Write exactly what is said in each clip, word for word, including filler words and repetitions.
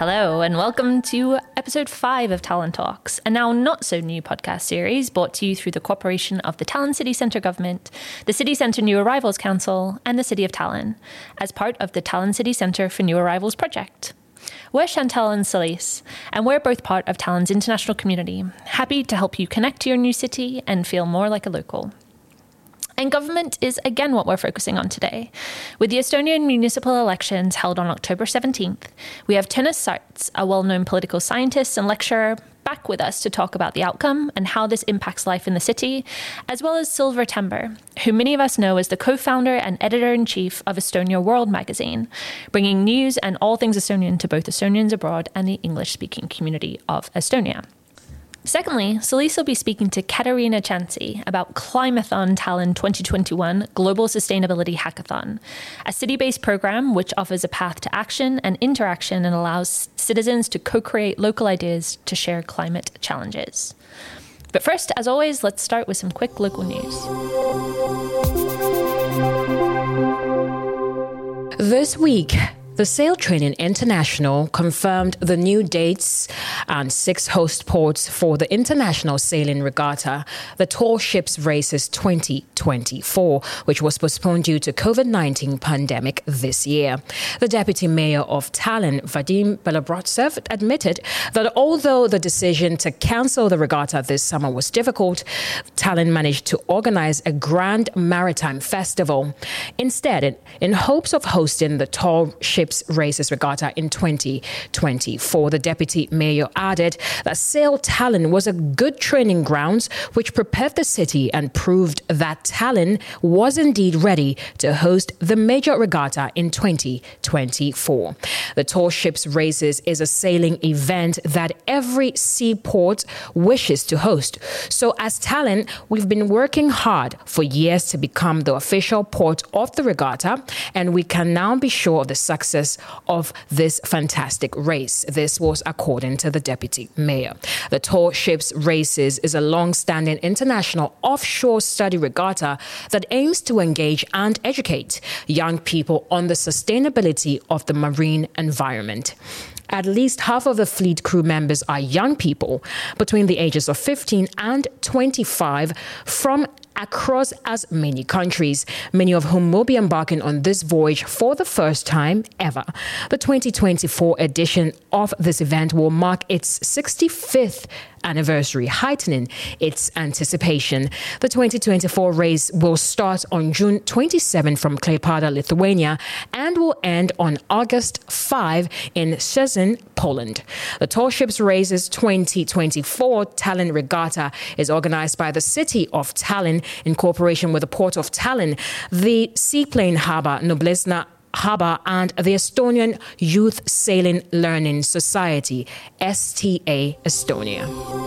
Hello and welcome to episode five of Tallinn Talks, a now not so new podcast series brought to you through the cooperation of the Tallinn City Centre Government, the City Centre New Arrivals Council and the City of Tallinn, as part of the Tallinn City Centre for New Arrivals project. We're Chantal and Celise, and we're both part of Tallinn's international community, happy to help you connect to your new city and feel more like a local. And government is again what we're focusing on today. With the Estonian municipal elections held on October seventeenth, we have Tõnis Sarts, a well-known political scientist and lecturer, back with us to talk about the outcome and how this impacts life in the city, as well as Silver Timber, who many of us know as the co-founder and editor-in-chief of Estonia World magazine, bringing news and all things Estonian to both Estonians abroad and the English-speaking community of Estonia. Secondly, Celise will be speaking to Katerina Chansi about Climathon Tallinn twenty twenty-one Global Sustainability Hackathon, a city-based program which offers a path to action and interaction and allows citizens to co-create local ideas to share climate challenges. But first, as always, let's start with some quick local news. This week, the Sail Training International confirmed the new dates and six host ports for the International Sailing Regatta, the Tall Ships Races twenty twenty-four, which was postponed due to COVID nineteen pandemic this year. The Deputy Mayor of Tallinn, Vadim Belobrovtsev, admitted that although the decision to cancel the regatta this summer was difficult, Tallinn managed to organize a grand maritime festival. Instead, in, in hopes of hosting the Tall Ships Races Regatta in twenty twenty-four. The Deputy Mayor added that Sail Tallinn was a good training grounds which prepared the city and proved that Tallinn was indeed ready to host the major regatta in twenty twenty-four. The Tall Ships Races is a sailing event that every seaport wishes to host. So as Tallinn, we've been working hard for years to become the official port of the regatta, and we can now be sure of the success of this fantastic race. This was according to the Deputy Mayor. The Tall Ships Races is a long-standing international offshore study regatta that aims to engage and educate young people on the sustainability of the marine environment. At least half of the fleet crew members are young people between the ages of fifteen and twenty-five from across as many countries, many of whom will be embarking on this voyage for the first time ever. The twenty twenty-four edition of this event will mark its sixty-fifth anniversary, heightening its anticipation. The twenty twenty-four race will start on June twenty-seventh from Klaipėda, Lithuania, and will end on August fifth in Szczecin, Poland. The Tall Ships Races twenty twenty-four Tallinn Regatta is organized by the City of Tallinn in cooperation with the Port of Tallinn, the Seaplane Harbour, Noblesna Harbour, and the Estonian Youth Sailing Learning Society, S T A Estonia.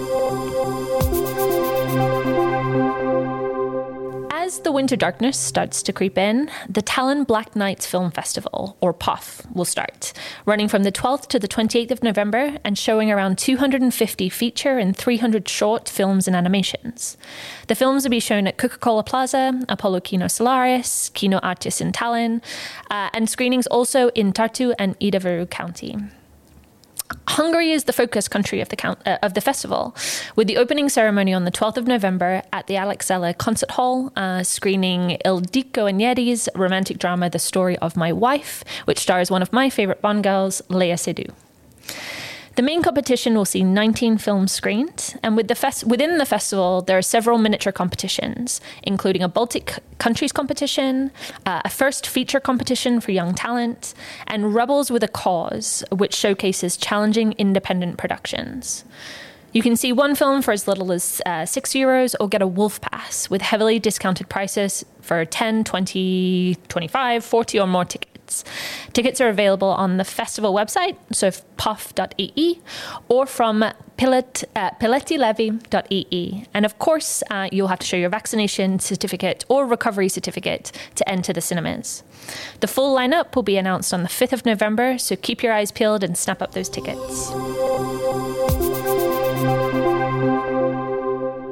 As the winter darkness starts to creep in, the Tallinn Black Nights Film Festival, or P O F, will start, running from the twelfth to the twenty-eighth of November and showing around two hundred fifty feature and three hundred short films and animations. The films will be shown at Coca-Cola Plaza, Apollo Kino Solaris, Kino Artis in Tallinn, uh, and screenings also in Tartu and Ida-Viru County. Hungary is the focus country of the count, uh, of the festival, with the opening ceremony on the twelfth of November at the Alexela Concert Hall, uh, screening Ildiko Anieri's romantic drama The Story of My Wife, which stars one of my favorite Bond girls, Lea Seydoux. The main competition will see nineteen films screened, and with the fest- within the festival, there are several miniature competitions, including a Baltic countries competition, uh, a first feature competition for young talent, and Rebels with a Cause, which showcases challenging independent productions. You can see one film for as little as uh, six euros or get a Wolf Pass with heavily discounted prices for ten, twenty, twenty-five, forty or more tickets. Tickets are available on the festival website, so p o f dot e e, or from Pilet, uh, piletilevy dot e e. And of course, uh, you'll have to show your vaccination certificate or recovery certificate to enter the cinemas. The full lineup will be announced on the fifth of November, so keep your eyes peeled and snap up those tickets.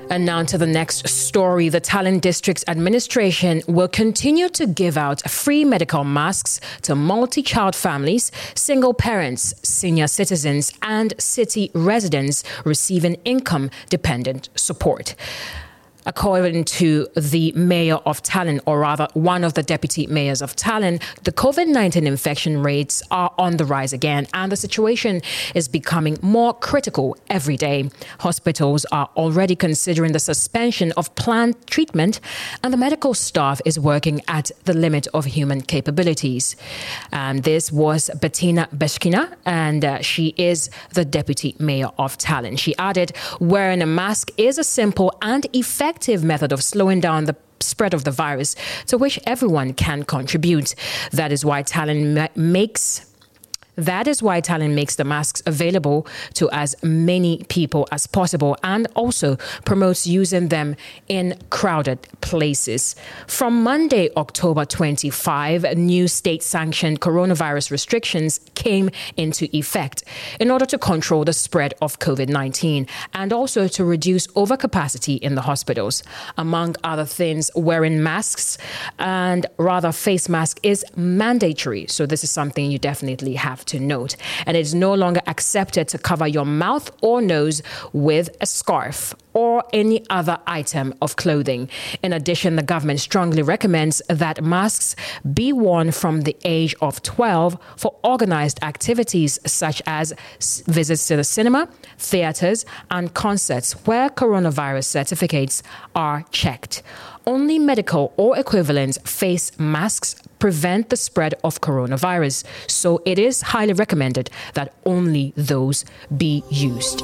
And now to the next story. The Tallinn District's administration will continue to give out free medical masks to multi-child families, single parents, senior citizens, and city residents receiving income-dependent support. According to the mayor of Tallinn, or rather one of the deputy mayors of Tallinn, the COVID nineteen infection rates are on the rise again, and the situation is becoming more critical every day. Hospitals are already considering the suspension of planned treatment, and the medical staff is working at the limit of human capabilities. And this was Bettina Beskina, and uh, she is the deputy mayor of Tallinn. She added, wearing a mask is a simple and effective method of slowing down the spread of the virus, to which everyone can contribute. That is why Tallinn ma- makes That is why Tallinn makes the masks available to as many people as possible, and also promotes using them in crowded places. From Monday, October twenty-fifth, new state-sanctioned coronavirus restrictions came into effect in order to control the spread of COVID nineteen and also to reduce overcapacity in the hospitals. Among other things, wearing masks and rather face mask is mandatory. So this is something you definitely have to note. And it's no longer accepted to cover your mouth or nose with a scarf or any other item of clothing. In addition, the government strongly recommends that masks be worn from the age of twelve for organized activities such as visits to the cinema, theaters, and concerts where coronavirus certificates are checked. Only medical or equivalent face masks prevent the spread of coronavirus, so it is highly recommended that only those be used.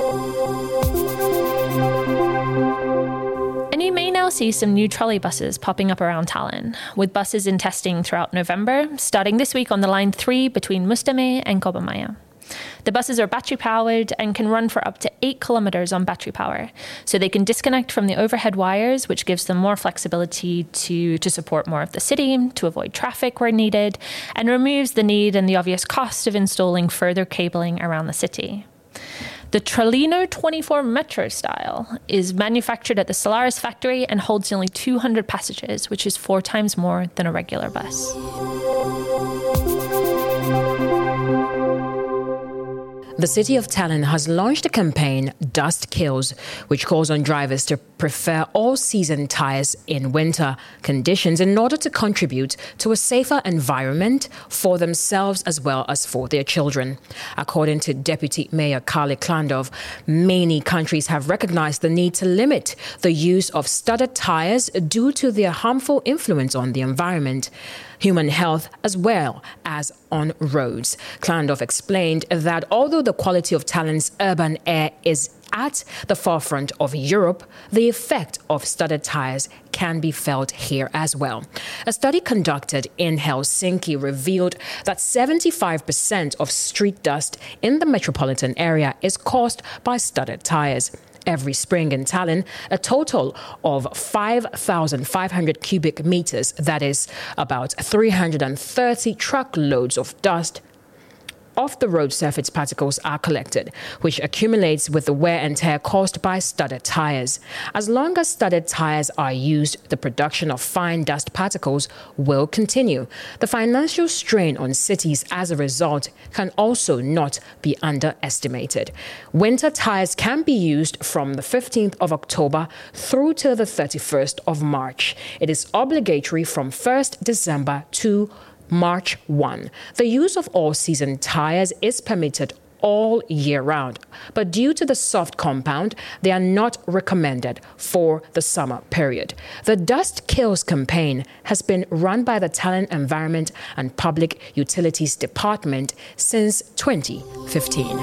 And you may now see some new trolley buses popping up around Tallinn, with buses in testing throughout November, starting this week on the line three between Mustamäe and Kobamaja. The buses are battery-powered and can run for up to eight kilometers on battery power, so they can disconnect from the overhead wires, which gives them more flexibility to, to support more of the city, to avoid traffic where needed, and removes the need and the obvious cost of installing further cabling around the city. The Trolino twenty-four Metro style is manufactured at the Solaris factory and holds nearly two hundred passengers, which is four times more than a regular bus. The city of Tallinn has launched a campaign, Dust Kills, which calls on drivers to prefer all-season tires in winter conditions in order to contribute to a safer environment for themselves as well as for their children. According to Deputy Mayor Kali Klandov, many countries have recognized the need to limit the use of studded tires due to their harmful influence on the environment, human health, as well as on roads. Klandov explained that although the quality of Tallinn's urban air is at the forefront of Europe, the effect of studded tires can be felt here as well. A study conducted in Helsinki revealed that seventy-five percent of street dust in the metropolitan area is caused by studded tires. Every spring in Tallinn, a total of five thousand five hundred cubic meters, that is about three hundred thirty truckloads of dust, off the road surface particles are collected, which accumulates with the wear and tear caused by studded tires. As long as studded tires are used, the production of fine dust particles will continue. The financial strain on cities as a result can also not be underestimated. Winter tires can be used from the fifteenth of October through to the thirty-first of March. It is obligatory from first December to March first. The use of all-season tires is permitted all year round, but due to the soft compound, they are not recommended for the summer period. The Dust Kills campaign has been run by the Tallinn Environment and Public Utilities Department since twenty fifteen.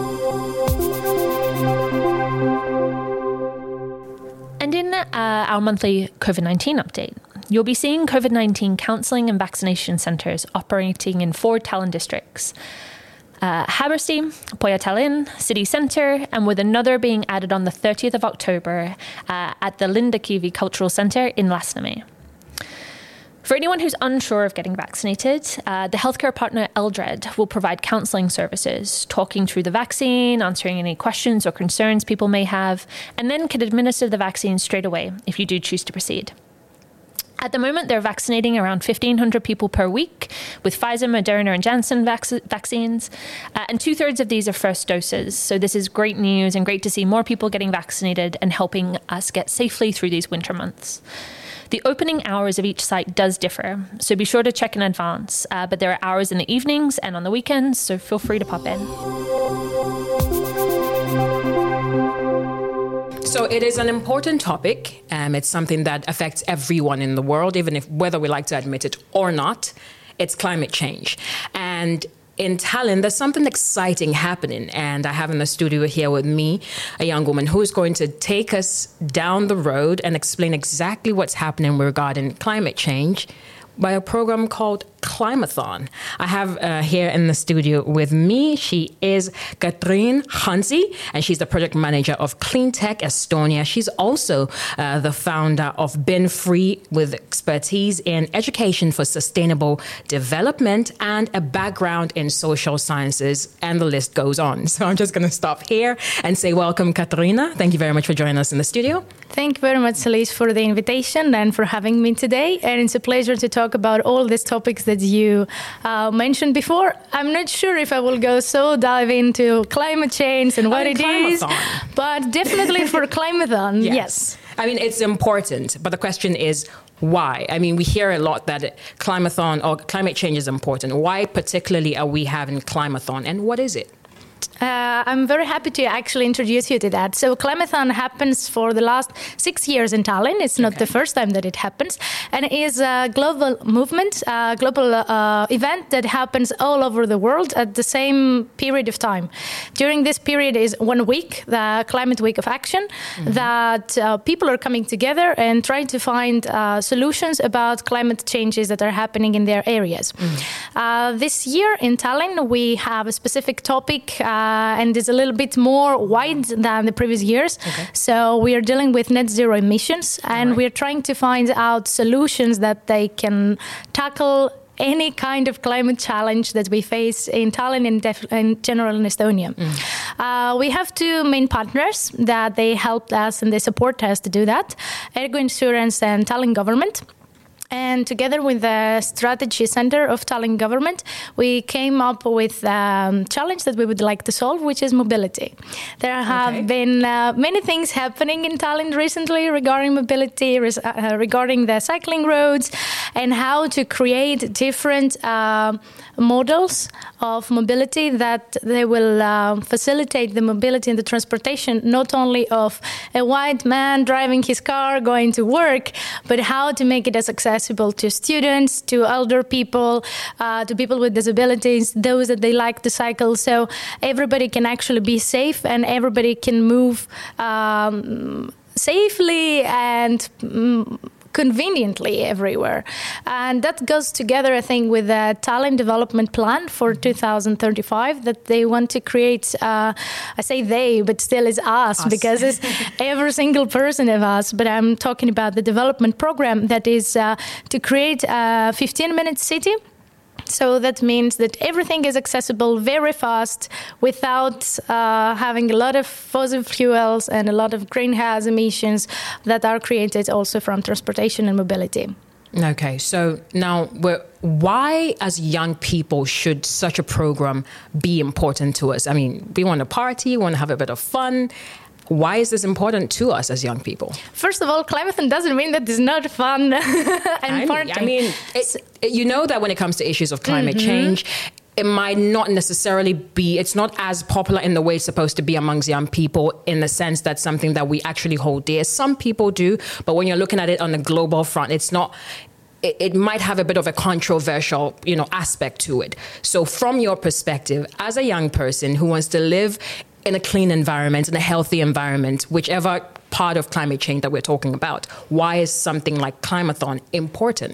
And in uh, our monthly COVID nineteen update, you'll be seeing COVID nineteen counselling and vaccination centres operating in four Tallinn districts. Uh, Haabersti, Põhja-Tallinn, City Centre, and with another being added on the thirtieth of October uh, at the Lindakivi Cultural Centre in Lasnamäe. For anyone who's unsure of getting vaccinated, uh, the healthcare partner Eldred will provide counselling services, talking through the vaccine, answering any questions or concerns people may have, and then can administer the vaccine straight away if you do choose to proceed. At the moment, they're vaccinating around fifteen hundred people per week with Pfizer, Moderna and Janssen vac- vaccines. Uh, and two-thirds of these are first doses. So this is great news and great to see more people getting vaccinated and helping us get safely through these winter months. The opening hours of each site does differ, so be sure to check in advance. Uh, but there are hours in the evenings and on the weekends, so feel free to pop in. So it is an important topic. Um, it's something that affects everyone in the world, even if whether we like to admit it or not. It's climate change. And in Tallinn, there's something exciting happening. And I have in the studio here with me a young woman who's going to take us down the road and explain exactly what's happening regarding climate change by a program called Climathon. I have uh, here in the studio with me, she is Katrin Hansi, and she's the project manager of Cleantech Estonia. She's also uh, the founder of Bin Free, with expertise in education for sustainable development and a background in social sciences, and the list goes on. So I'm just going to stop here and say welcome, Katrina. Thank you very much for joining us in the studio. Thank you very much, Elise, for the invitation and for having me today. And it's a pleasure to talk about all these topics that you uh, mentioned before. I'm not sure if I will go so dive into climate change and what I mean, it is, Climathon. but definitely for Climathon, yes. yes. I mean, it's important, but the question is, why? I mean, we hear a lot that Climathon or climate change is important. Why particularly are we having Climathon, and what is it? Uh, I'm very happy to actually introduce you to that. So Climathon happens for the last six years in Tallinn. It's not okay. the first time that it happens. And it is a global movement, a global uh, event that happens all over the world at the same period of time. During this period is one week, the Climate Week of Action, mm-hmm. that uh, people are coming together and trying to find uh, solutions about climate changes that are happening in their areas. Mm-hmm. Uh, this year in Tallinn, we have a specific topic uh, and it's a little bit more wide than the previous years. Okay. So we are dealing with net zero emissions, and right. we're trying to find out solutions that they can tackle any kind of climate challenge that we face in Tallinn and def- in general in Estonia. Mm. Uh, we have two main partners that they helped us and they support us to do that, Ergo Insurance and Tallinn Government. And together with the Strategy Center of Tallinn Government, we came up with a challenge that we would like to solve, which is mobility. There have okay. been uh, many things happening in Tallinn recently regarding mobility, res- uh, regarding the cycling roads, and how to create different uh, models of mobility that they will uh, facilitate the mobility and the transportation, not only of a white man driving his car going to work, but how to make it as accessible to students, to elder people, uh, to people with disabilities, those that they like to cycle. So everybody can actually be safe and everybody can move um, safely and um, conveniently everywhere. And that goes together, I think, with the Tallinn Development Plan for two thousand thirty-five that they want to create. Uh, I say they, but still is us, us. because it's every single person of us. But I'm talking about the development program that is uh, to create a fifteen-minute city. So that means that everything is accessible very fast without uh, having a lot of fossil fuels and a lot of greenhouse emissions that are created also from transportation and mobility. Okay, so now we're, why as young people should such a program be important to us? I mean, we want to party, we want to have a bit of fun. Why is this important to us as young people? First of all, Climathon doesn't mean that it's not fun and I partying. I mean, it, it, you know that when it comes to issues of climate mm-hmm. change, it might not necessarily be, it's not as popular in the way it's supposed to be amongst young people, in the sense that something that we actually hold dear. Some people do, but when you're looking at it on a global front, it's not, it, it might have a bit of a controversial, you know, aspect to it. So from your perspective, as a young person who wants to live in a clean environment, in a healthy environment, whichever part of climate change that we're talking about, why is something like Climathon important?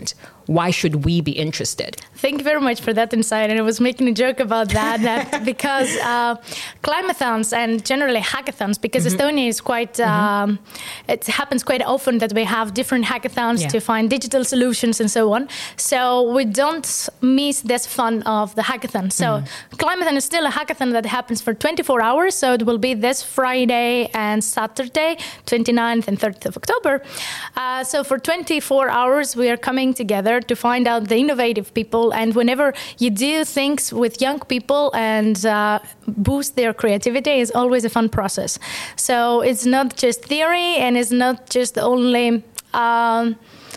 why should we be interested? Thank you very much for that insight. And I was making a joke about that, that because uh, climathons and generally hackathons, because mm-hmm. Estonia is quite, mm-hmm. um, it happens quite often that we have different hackathons yeah. to find digital solutions and so on. So we don't miss this fun of the hackathon. So mm-hmm. Climathon is still a hackathon that happens for twenty-four hours. So it will be this Friday and Saturday, twenty-ninth and thirtieth of October. Uh, so for twenty-four hours, we are coming together to find out the innovative people. And whenever you do things with young people and uh, boost their creativity, is always a fun process. So it's not just theory, and it's not just only um,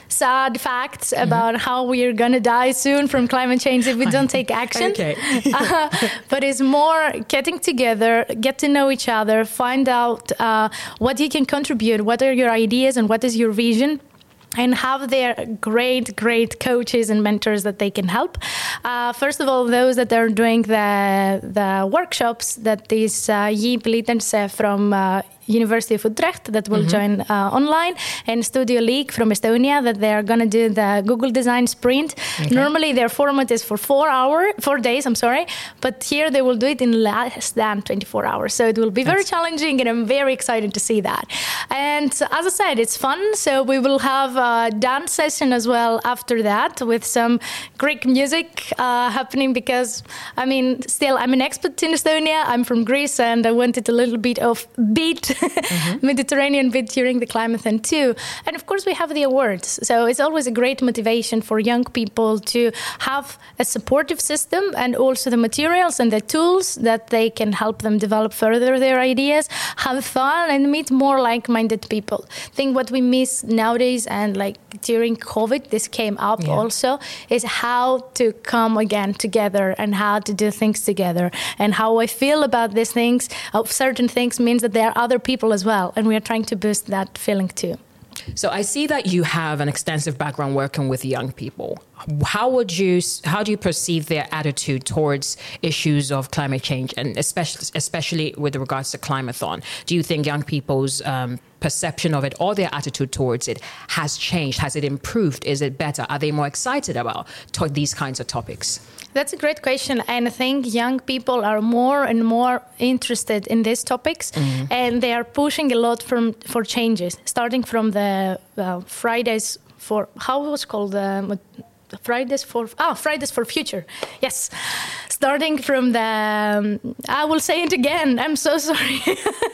sad facts mm-hmm. about how we are going to die soon from climate change if we don't take action. Okay. uh, but it's more getting together, get to know each other, find out uh, what you can contribute, what are your ideas and what is your vision, and have their great, great coaches and mentors that they can help. Uh, first of all, those that are doing the the workshops, that is uh, J. Pelitense from uh, University of Utrecht that will mm-hmm. join uh, online, and Studio League from Estonia that they are going to do the Google Design Sprint. Okay. Normally their format is for four hour, four days, I'm sorry, but here they will do it in less than twenty-four hours. So it will be very That's... challenging, and I'm very excited to see that. And as I said, it's fun. So we will have a dance session as well after that with some Greek music uh, happening, because, I mean, still I'm an expert in Estonia. I'm from Greece, and I wanted a little bit of beat mm-hmm. Mediterranean bit during the Climathon too. And of course we have the awards. So it's always a great motivation for young people to have a supportive system, and also the materials and the tools that they can help them develop further their ideas, have fun, and meet more like-minded people. I think what we miss nowadays, and like during COVID, this came up yeah. also, is how to come again together and how to do things together. And how I feel about these things, of certain things, means that there are other people as well, and we are trying to boost that feeling too. So I see that you have an extensive background working with young people. How would you, how do you perceive their attitude towards issues of climate change, and especially, especially with regards to Climathon? Do you think young people's um, perception of it, or their attitude towards it, has changed? Has it improved? Is it better? Are they more excited about to- these kinds of topics? That's a great question. And I think young people are more and more interested in these topics, mm-hmm. and they are pushing a lot from for changes, starting from the uh, Fridays for, how it was called, um, Fridays for, ah, Fridays for Future. Yes. Starting from the, um, I will say it again, I'm so sorry.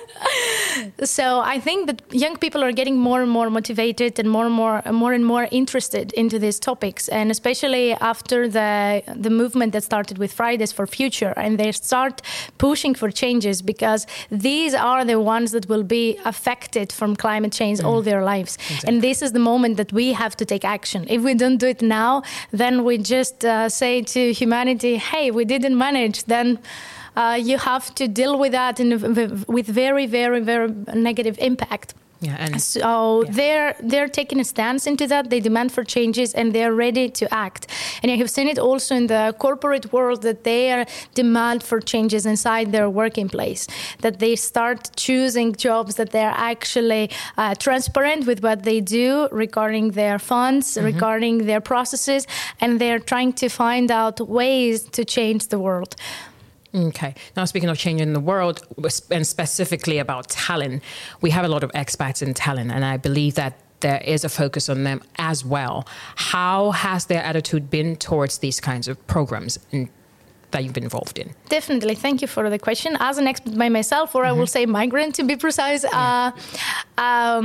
So I think that young people are getting more and more motivated and more and more, more and more interested into these topics. And especially after the the movement that started with Fridays for Future, and they start pushing for changes, because these are the ones that will be affected from climate change mm. all their lives. Exactly. And this is the moment that we have to take action. If we don't do it now, then we just uh, say to humanity, hey, we didn't manage, then uh, you have to deal with that in, with very, very, very negative impact. Yeah, and so yeah. they're they're taking a stance into that. They demand for changes, and they're ready to act. And you have seen it also in the corporate world, that they are demand for changes inside their working place. That they start choosing jobs that they're actually uh, transparent with what they do regarding their funds, mm-hmm. regarding their processes, and they're trying to find out ways to change the world. Okay. Now, speaking of changing the world, and specifically about Tallinn, we have a lot of expats in Tallinn, and I believe that there is a focus on them as well. How has their attitude been towards these kinds of programs in, that you've been involved in? Definitely. Thank you for the question. As an expert by myself, or mm-hmm. I will say migrant to be precise, yeah. uh,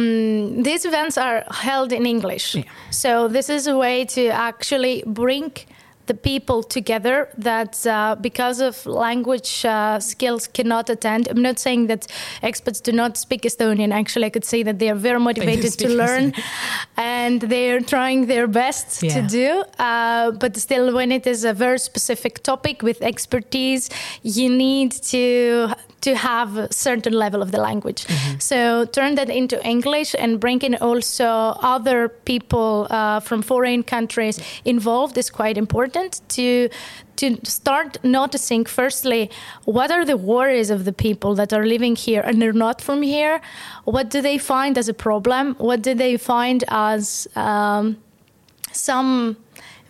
um, these events are held in English. Yeah. So this is a way to actually bring the people together that uh, because of language uh, skills cannot attend. I'm not saying that expats do not speak Estonian. Actually, I could say that they are very motivated to learn and they're trying their best yeah. to do. Uh, but still, when it is a very specific topic with expertise, you need to to have a certain level of the language. Mm-hmm. So turn that into English and bring in also other people uh, from foreign countries involved is quite important to to start noticing, firstly, what are the worries of the people that are living here and they're not from here? What do they find as a problem? What do they find as um, some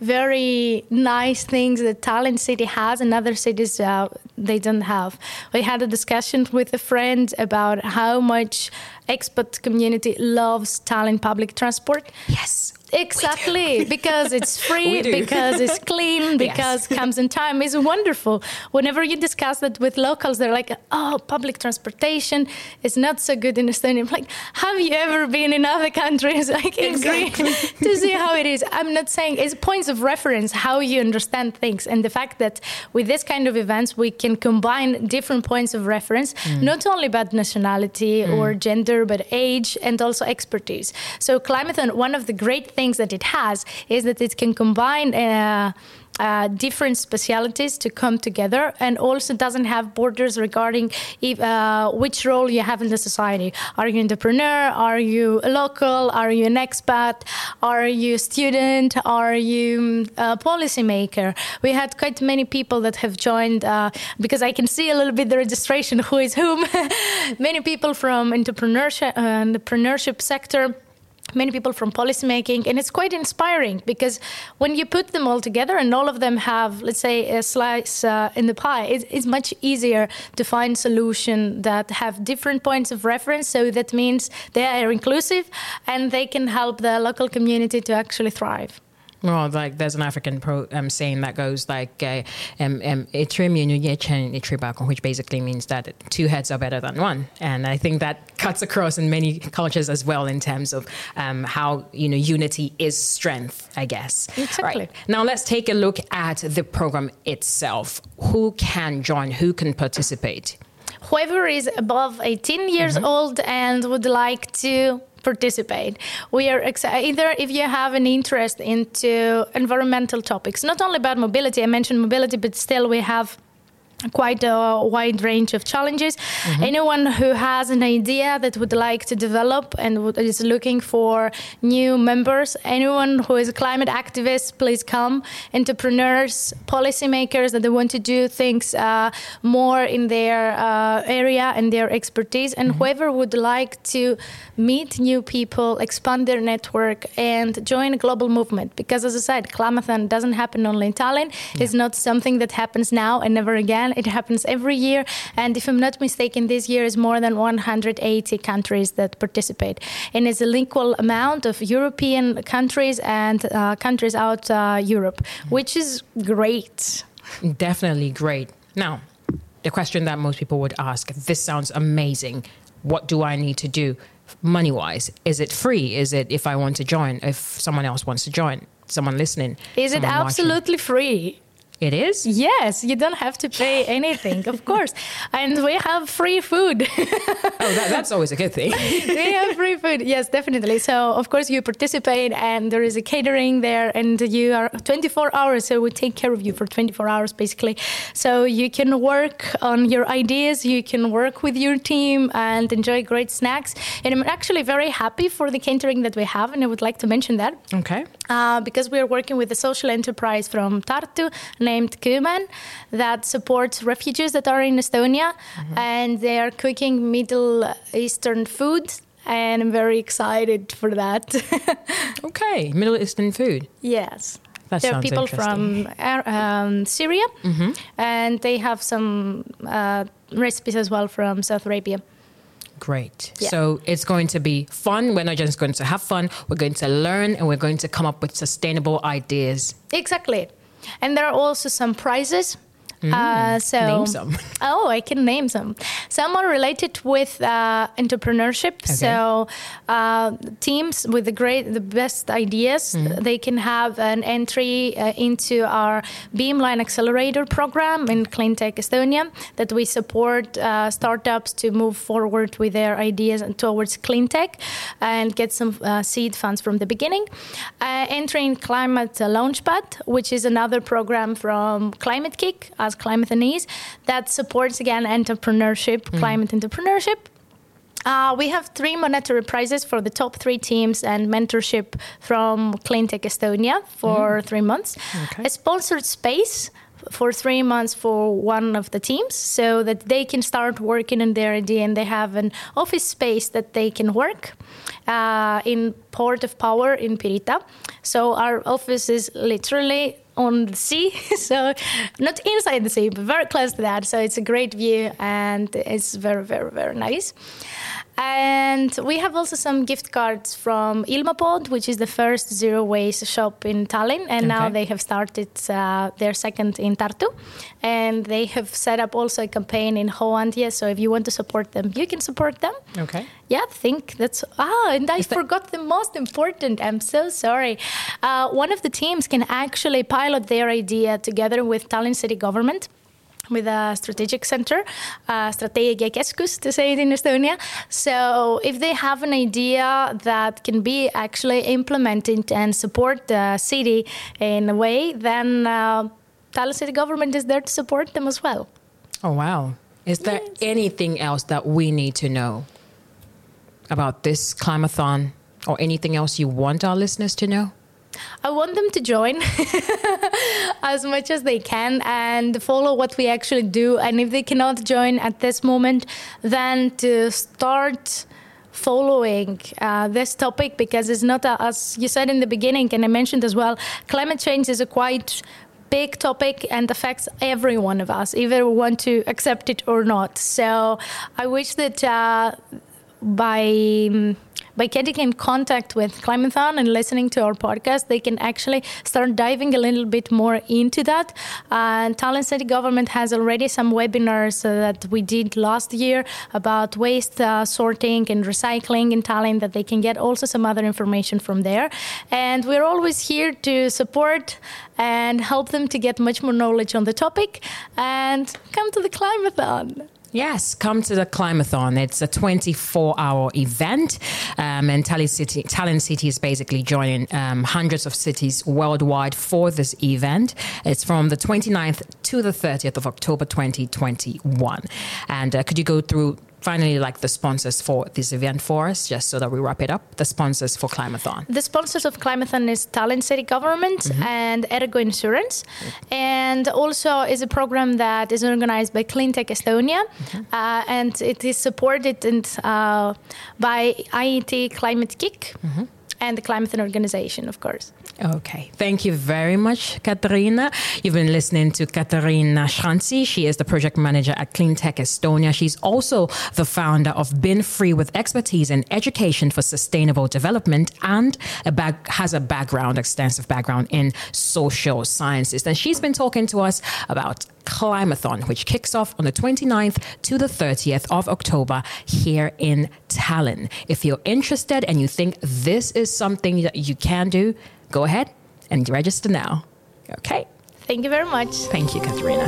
very nice things that Tallinn city has and other cities uh, they don't have. We had a discussion with a friend about how much expat community loves Tallinn public transport. Yes. Exactly, because it's free, because it's clean, because yes. it comes in time. It's wonderful. Whenever you discuss that with locals, they're like, oh, public transportation is not so good in Estonia. I'm like, have you ever been in other countries? Like, exactly. To see how it is. I'm not saying, it's points of reference, how you understand things. And the fact that with this kind of events, we can combine different points of reference, mm. not only about nationality mm. or gender, but age and also expertise. So Climathon, one of the great things that it has is that it can combine uh, uh, different specialities to come together, and also doesn't have borders regarding if, uh, which role you have in the society. Are you an entrepreneur? Are you a local? Are you an expat? Are you a student? Are you a policymaker? We had quite many people that have joined uh, because I can see a little bit the registration, who is whom. Many people from entrepreneurship, uh, entrepreneurship sector, many people from policymaking, and it's quite inspiring because when you put them all together and all of them have, let's say, a slice uh, in the pie, it's, it's much easier to find solutions that have different points of reference. So that means they are inclusive and they can help the local community to actually thrive. Well, like there's an African pro, um, saying that goes like, uh, um, um, which basically means that two heads are better than one. And I think that cuts across in many cultures as well in terms of um, how, you know, unity is strength, I guess. Exactly. Right. Now let's take a look at the program itself. Who can join? Who can participate? Whoever is above eighteen years mm-hmm. old and would like to participate. We are excited. Either if you have an interest into environmental topics, not only about mobility, I mentioned mobility, but still we have quite a wide range of challenges. Mm-hmm. Anyone who has an idea that would like to develop and is looking for new members, anyone who is a climate activist, please come. Entrepreneurs, policymakers that they want to do things uh, more in their uh, area and their expertise, and mm-hmm. whoever would like to meet new people, expand their network, and join a global movement. Because as I said, Climathon doesn't happen only in Tallinn. Yeah. It's not something that happens now and never again. It happens every year, and if I'm not mistaken, this year is more than one hundred eighty countries that participate, and it's an equal amount of European countries and uh, countries out uh, Europe, which is great. Definitely great. Now, the question that most people would ask, this sounds amazing. What do I need to do money-wise? Is it free? Is it if I want to join, if someone else wants to join, someone listening? Is it absolutely watching? Free? It is? Yes, you don't have to pay anything, of course. And we have free food. Oh, that, that's always a good thing. We have free food, yes, definitely. So, of course, you participate and there is a catering there and you are twenty-four hours. So we take care of you for twenty-four hours, basically. So you can work on your ideas, you can work with your team and enjoy great snacks. And I'm actually very happy for the catering that we have, and I would like to mention that. Okay. Uh, because we are working with a social enterprise from Tartu named Kymen that supports refugees that are in Estonia, mm-hmm. and they are cooking Middle Eastern food, and I'm very excited for that. Okay, Middle Eastern food. Yes. That there are sounds people from um, Syria, mm-hmm. and they have some uh, recipes as well from South Arabia. Great. Yeah. So it's going to be fun. We're not just going to have fun. We're going to learn and we're going to come up with sustainable ideas. Exactly. And there are also some prizes. Mm, uh, so, name some. Oh, I can name some. Some are related with uh, entrepreneurship. Okay. So uh, teams with the great, the best ideas, mm. they can have an entry uh, into our Beamline Accelerator program in Cleantech Estonia, that we support uh, startups to move forward with their ideas towards clean tech and get some uh, seed funds from the beginning. Uh, entering Climate Launchpad, which is another program from Climate Kick, as Climathonese, that supports again entrepreneurship, mm. climate entrepreneurship. Uh, we have three monetary prizes for the top three teams and mentorship from Cleantech Estonia for mm. three months. Okay. A sponsored space for three months for one of the teams, so that they can start working on their idea, and they have an office space that they can work uh, in Port of Power in Pirita. So our office is literally on the sea, so not inside the sea, but very close to that. So it's a great view, and it's very, very, very nice. And we have also some gift cards from Ilmapod, which is the first zero waste shop in Tallinn. And okay. now they have started uh, their second in Tartu. And they have set up also a campaign in Hooandja. So if you want to support them, you can support them. Okay. Yeah, I think that's... Ah, and I is forgot that... the most important. I'm so sorry. Uh, one of the teams can actually pilot their idea together with Tallinn city government, with a strategic center, uh, strateegiakeskus to say it in Estonia. So if they have an idea that can be actually implemented and support the city in a way, then uh, Tallinn city government is there to support them as well. Oh, wow. Is there yes. anything else that we need to know about this Climathon, or anything else you want our listeners to know? I want them to join as much as they can and follow what we actually do. And if they cannot join at this moment, then to start following uh, this topic, because it's not, a, as you said in the beginning, and I mentioned as well, climate change is a quite big topic and affects every one of us, either we want to accept it or not. So I wish that uh, by... By getting in contact with Climathon and listening to our podcast, they can actually start diving a little bit more into that. And Tallinn city government has already some webinars uh, that we did last year about waste uh, sorting and recycling in Tallinn, that they can get also some other information from there. And we're always here to support and help them to get much more knowledge on the topic. And come to the Climathon. Yes, come to the Climathon. It's a twenty-four hour event, um, and Tallinn City, Tallinn City is basically joining um, hundreds of cities worldwide for this event. It's from the twenty-ninth to the thirtieth of October twenty twenty-one. And uh, could you go through finally like the sponsors for this event for us, just so that we wrap it up? The sponsors for Climathon. The sponsors of Climathon is Tallinn City Government mm-hmm. and Ergo Insurance. Mm-hmm. And also is a program that is organized by Cleantech Estonia. Mm-hmm. Uh, and it is supported and, uh, by I E T Climate Kick mm-hmm. and the Climathon organization, of course. Okay. Thank you very much, Katarina. You've been listening to Katarina Schranzi. She is the project manager at Cleantech Estonia. She's also the founder of Bin Free, with expertise in education for sustainable development, and a back, has a background, extensive background in social sciences. And she's been talking to us about Climathon, which kicks off on the twenty-ninth to the thirtieth of October here in Tallinn. If you're interested and you think this is something that you can do, go ahead and register now. Okay. Thank you very much. Thank you, Katarina.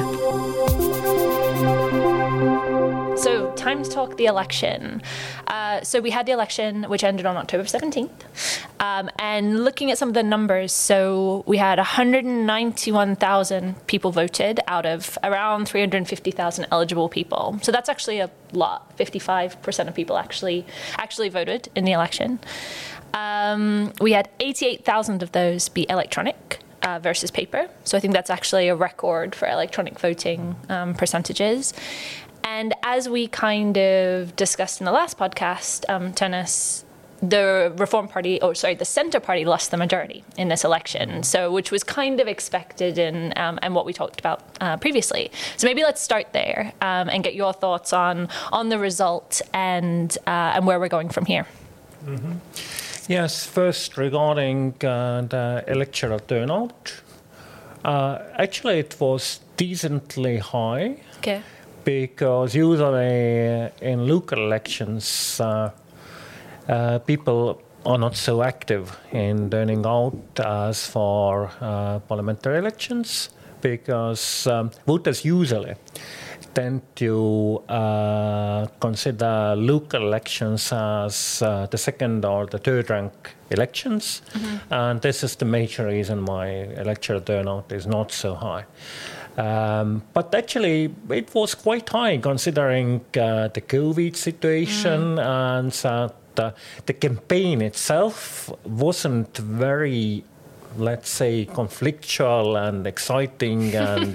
So, time to talk the election. Uh, so we had the election, which ended on October seventeenth. Um, and looking at some of the numbers, so we had one hundred ninety-one thousand people voted out of around three hundred fifty thousand eligible people. So that's actually a lot. fifty-five percent of people actually actually voted in the election. Um, we had eighty-eight thousand of those be electronic uh, versus paper. So I think that's actually a record for electronic voting um, percentages. And as we kind of discussed in the last podcast, um, Tennis, the Reform Party, or sorry, the Centre Party lost the majority in this election, so which was kind of expected in, um, and what we talked about uh, previously. So maybe let's start there um, and get your thoughts on on the result and uh, and where we're going from here. Mm-hmm. Yes, first regarding uh, the electoral turnout, uh, actually it was decently high. Okay. Because usually in local elections, uh, uh, people are not so active in turning out as for uh, parliamentary elections, because um, voters usually tend to uh, consider local elections as uh, the second or the third rank elections. Mm-hmm. And this is the major reason why electoral turnout is not so high. Um, but actually, it was quite high considering uh, the COVID situation, mm. and that uh, the campaign itself wasn't very, let's say, conflictual and exciting and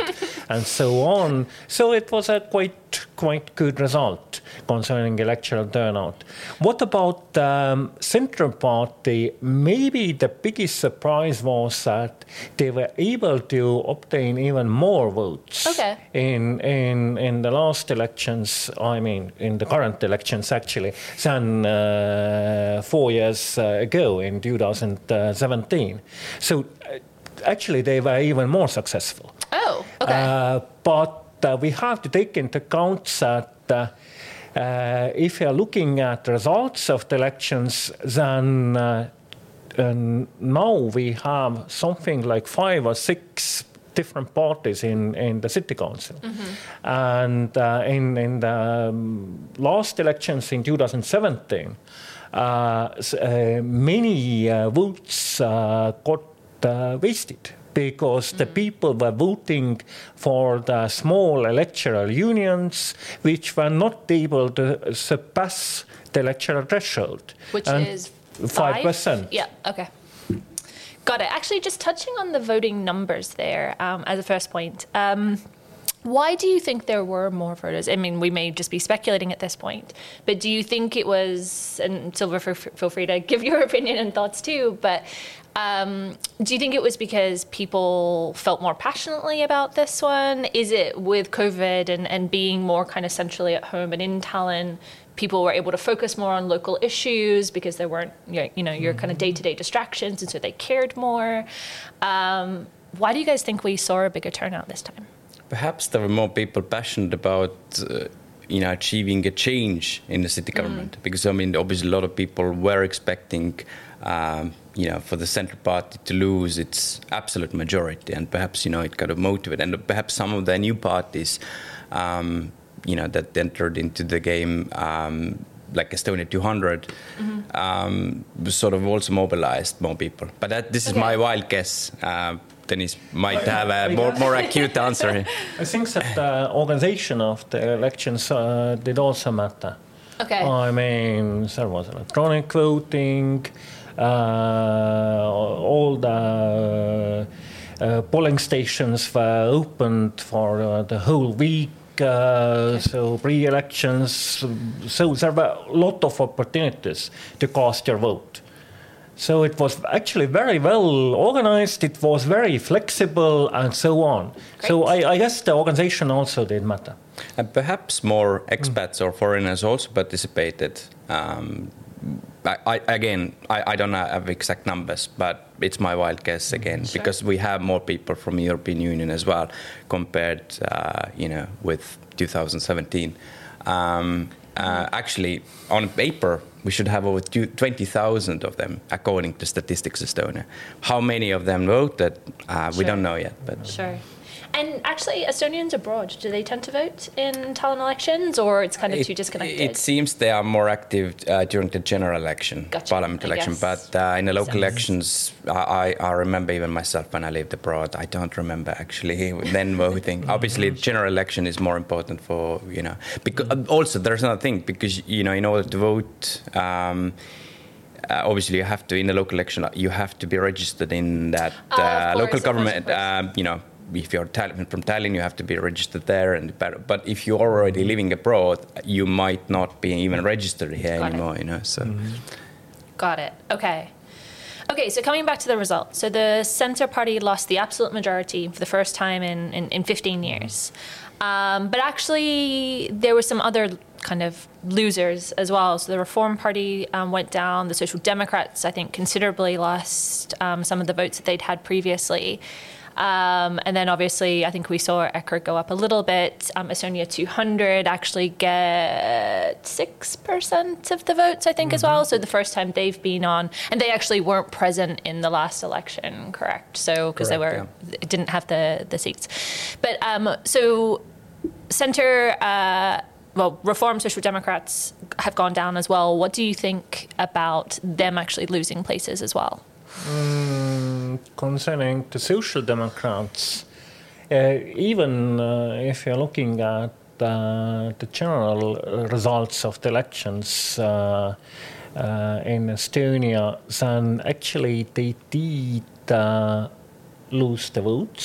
and so on. So it was a quite quite good result concerning electoral turnout. What about the um, Centre Party? Maybe the biggest surprise was that they were able to obtain even more votes okay. in in in the last elections. I mean, in the current elections actually, than uh, four years uh, ago in two thousand seventeen. So uh, actually, they were even more successful. Oh, okay. Uh, but uh, we have to take into account that uh, uh, if you're looking at the results of the elections, then uh, and now we have something like five or six different parties in, in the city council. Mm-hmm. And uh, in, in the um, last elections in two thousand seventeen, uh, uh, many uh, votes uh, got uh, wasted, because the people were voting for the small electoral unions, which were not able to surpass the electoral threshold. Which and is five percent. Yeah, okay. Got it. Actually, just touching on the voting numbers there um, as a first point. Um, why do you think there were more voters? I mean, we may just be speculating at this point, but do you think it was, and Silva, feel free to give your opinion and thoughts too, but Um, do you think it was because people felt more passionately about this one? Is it with COVID and, and being more kind of centrally at home and in Tallinn, people were able to focus more on local issues because there weren't, you know, your kind of day-to-day distractions, and so they cared more? Um, why do you guys think we saw a bigger turnout this time? Perhaps there were more people passionate about uh, you know, achieving a change in the city government. Mm. Because, I mean, obviously a lot of people were expecting um, you know, for the Centre Party to lose its absolute majority, and perhaps, you know, it kind of motivated, and perhaps some of the new parties, um, you know, that entered into the game, um, like Estonia two hundred, mm-hmm. um, sort of also mobilized more people. But that, this is okay. my wild guess. Uh, Dennis might have a more, more acute answer here. I think that the organization of the elections uh, did also matter. Okay. I mean, there was electronic voting. Uh, all the uh, polling stations were opened for uh, the whole week, uh, okay. so pre-elections. So there were a lot of opportunities to cast your vote. So it was actually very well organized, it was very flexible, and so on. Great. So I, I guess the organization also did matter. And perhaps more expats mm. or foreigners also participated. Um, I, I, again, I, I don't have exact numbers, but it's my wild guess again, sure. because we have more people from the European Union as well, compared, uh, you know, with two thousand seventeen. Um, uh, actually, on paper, we should have over twenty thousand of them, according to Statistics Estonia. How many of them voted, uh, sure. we don't know yet. But sure. And actually, Estonians abroad, do they tend to vote in Tallinn elections, or it's kind of it, too disconnected? It seems they are more active uh, during the general election, gotcha, parliament election. But uh, in the local Sounds. elections, I, I remember even myself when I lived abroad, I don't remember actually then voting. Obviously, general election is more important for, you know, because also there's another thing, because, you know, in order to vote, um, Uh, obviously, you have to, in the local election, you have to be registered in that uh, uh, course, local government, uh, you know, if you're from Tallinn, you have to be registered there. And but if you're already living abroad, you might not be even registered here Got anymore. It. You know, so. Mm-hmm. Got it. Okay. Okay. So coming back to the results, so the Centre Party lost the absolute majority for the first time in in, in fifteen years, um, but actually there were some other kind of losers as well. So the Reform Party um, went down. The Social Democrats, I think, considerably lost um, some of the votes that they'd had previously. Um, and then obviously, I think we saw Eker go up a little bit. Um, Estonia two hundred actually get six percent of the votes, I think, mm-hmm. as well. So the first time they've been on, and they actually weren't present in the last election, correct? So because they were, yeah. didn't have the, the seats. But um, so Centre, uh, well, Reform Social Democrats have gone down as well. What do you think about them actually losing places as well? Mm, concerning the Social Democrats, uh, even uh, if you're looking at uh, the general results of the elections uh, uh, in Estonia, then actually they did uh, lose the votes.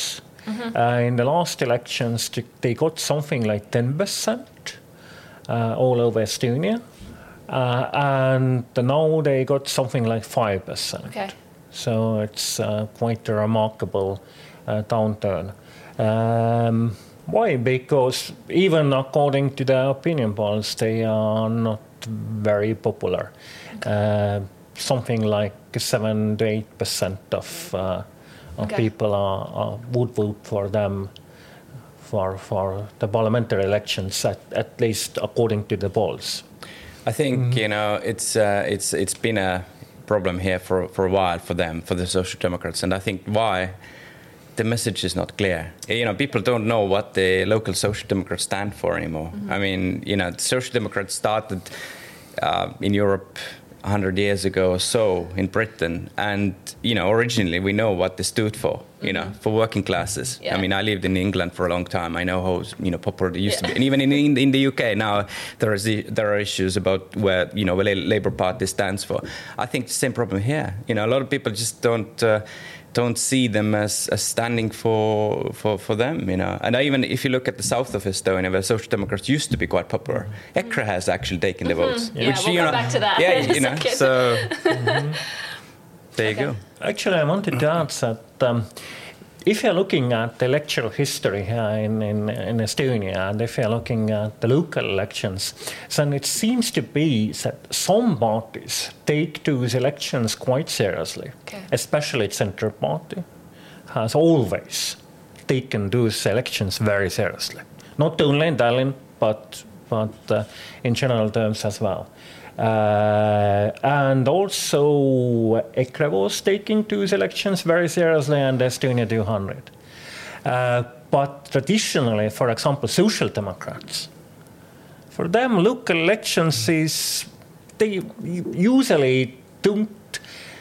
Mm-hmm. Uh, in the last elections, they got something like ten percent uh, all over Estonia. Uh, and now they got something like five percent. Okay. So it's uh, quite a remarkable uh, downturn. Um, why? Because even according to the opinion polls, they are not very popular. Okay. Uh, something like seven to eight percent of, uh, of okay. people are, are, would vote for them for for the parliamentary elections, at, at least according to the polls. I think mm-hmm. you know it's uh, it's it's been a problem here for for a while for them, for the Social Democrats, and I think why the message is not clear. You know, people don't know what the local Social Democrats stand for anymore. Mm-hmm. I mean, you know, the Social Democrats started uh, in Europe one hundred years ago or so in Britain, and you know, originally we know what they stood for. You know, for working classes. Yeah. I mean, I lived in England for a long time. I know how you know popular it used yeah. to be, and even in, in in the U K now there is the, there are issues about where you know where Labour Party stands for. I think the same problem here. You know, a lot of people just don't uh, don't see them as, as standing for for for them. You know, and I, even if you look at the south of Estonia, where Social Democrats used to be quite popular, mm-hmm. EKRE has actually taken the votes. Mm-hmm. Yeah, which, we'll you go know, back to that. Yeah, you know, so. Mm-hmm. There you okay. go. Actually, I wanted to add that um, if you're looking at the electoral history here in, in, in Estonia, and if you're looking at the local elections, then it seems to be that some parties take those elections quite seriously, okay. especially the Centre Party has always taken those elections very seriously. Not only in Tallinn, but, but uh, in general terms as well. Uh, and also EKRE was taking those elections very seriously, and Estonia two hundred. Uh, but traditionally, for example, Social Democrats, for them local elections is, they usually don't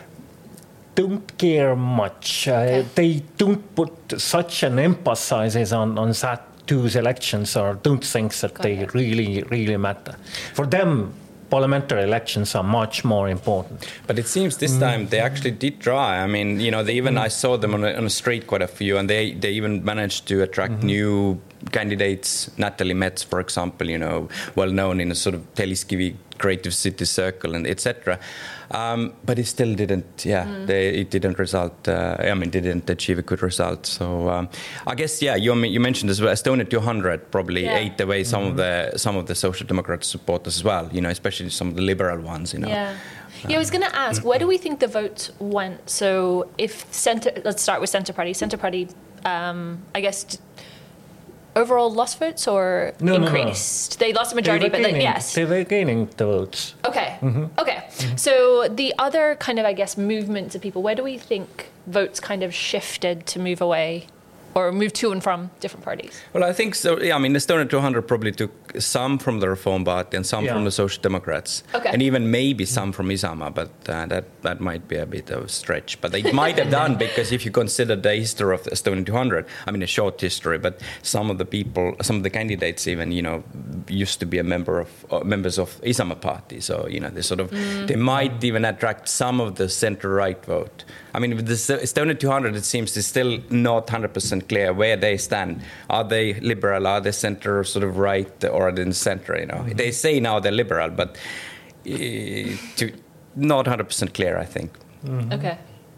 don't care much. Okay. Uh, they don't put such an emphasis on, on that those elections, or don't think that Got they it. really, really matter. For them, parliamentary elections are much more important. But it seems this time they actually did try. I mean, you know, they even, I saw them on, a, on the street quite a few, and they, they even managed to attract mm-hmm. new candidates. Natalie Metz, for example, you know, well known in a sort of Telliskivi creative city circle, and et cetera. Um, but it still didn't, yeah, mm. they, it didn't result, uh, I mean, didn't achieve a good result. So um, I guess, yeah, you, you mentioned as well, Estonia two hundred probably yeah. ate away some mm-hmm. of the some of the Social Democrat supporters as well, you know, especially some of the liberal ones, you know. Yeah. Yeah, I was going to ask, where do we think the vote went? So if Centre, let's start with Centre Party. Centre Party, um, I guess, overall lost votes or no, increased? No, no. They lost a majority, but gaining, then, yes. They were gaining the votes. Okay. Mm-hmm. Okay. Mm-hmm. So the other kind of, I guess, movements of people, where do we think votes kind of shifted to move away or move to and from different parties? Well, I think so. Yeah, I mean, Estonia two hundred probably took some from the Reform Party and some yeah. from the Social Democrats. Okay. And even maybe some from Isamaa, but uh, that, that might be a bit of a stretch. But they might have done, because if you consider the history of Estonia two hundred, I mean, a short history, but some of the people, some of the candidates even, you know, used to be a member of, uh, members of Isamaa Party. So, you know, they sort of, mm. they might even attract some of the center-right vote. I mean, with the Estonia two hundred, it seems it's still not one hundred percent clear where they stand. Are they liberal? Are they center sort of right, or are they in the center? You know, mm-hmm. they say now they're liberal, but uh, to, not one hundred percent clear, I think. Mm-hmm. Okay.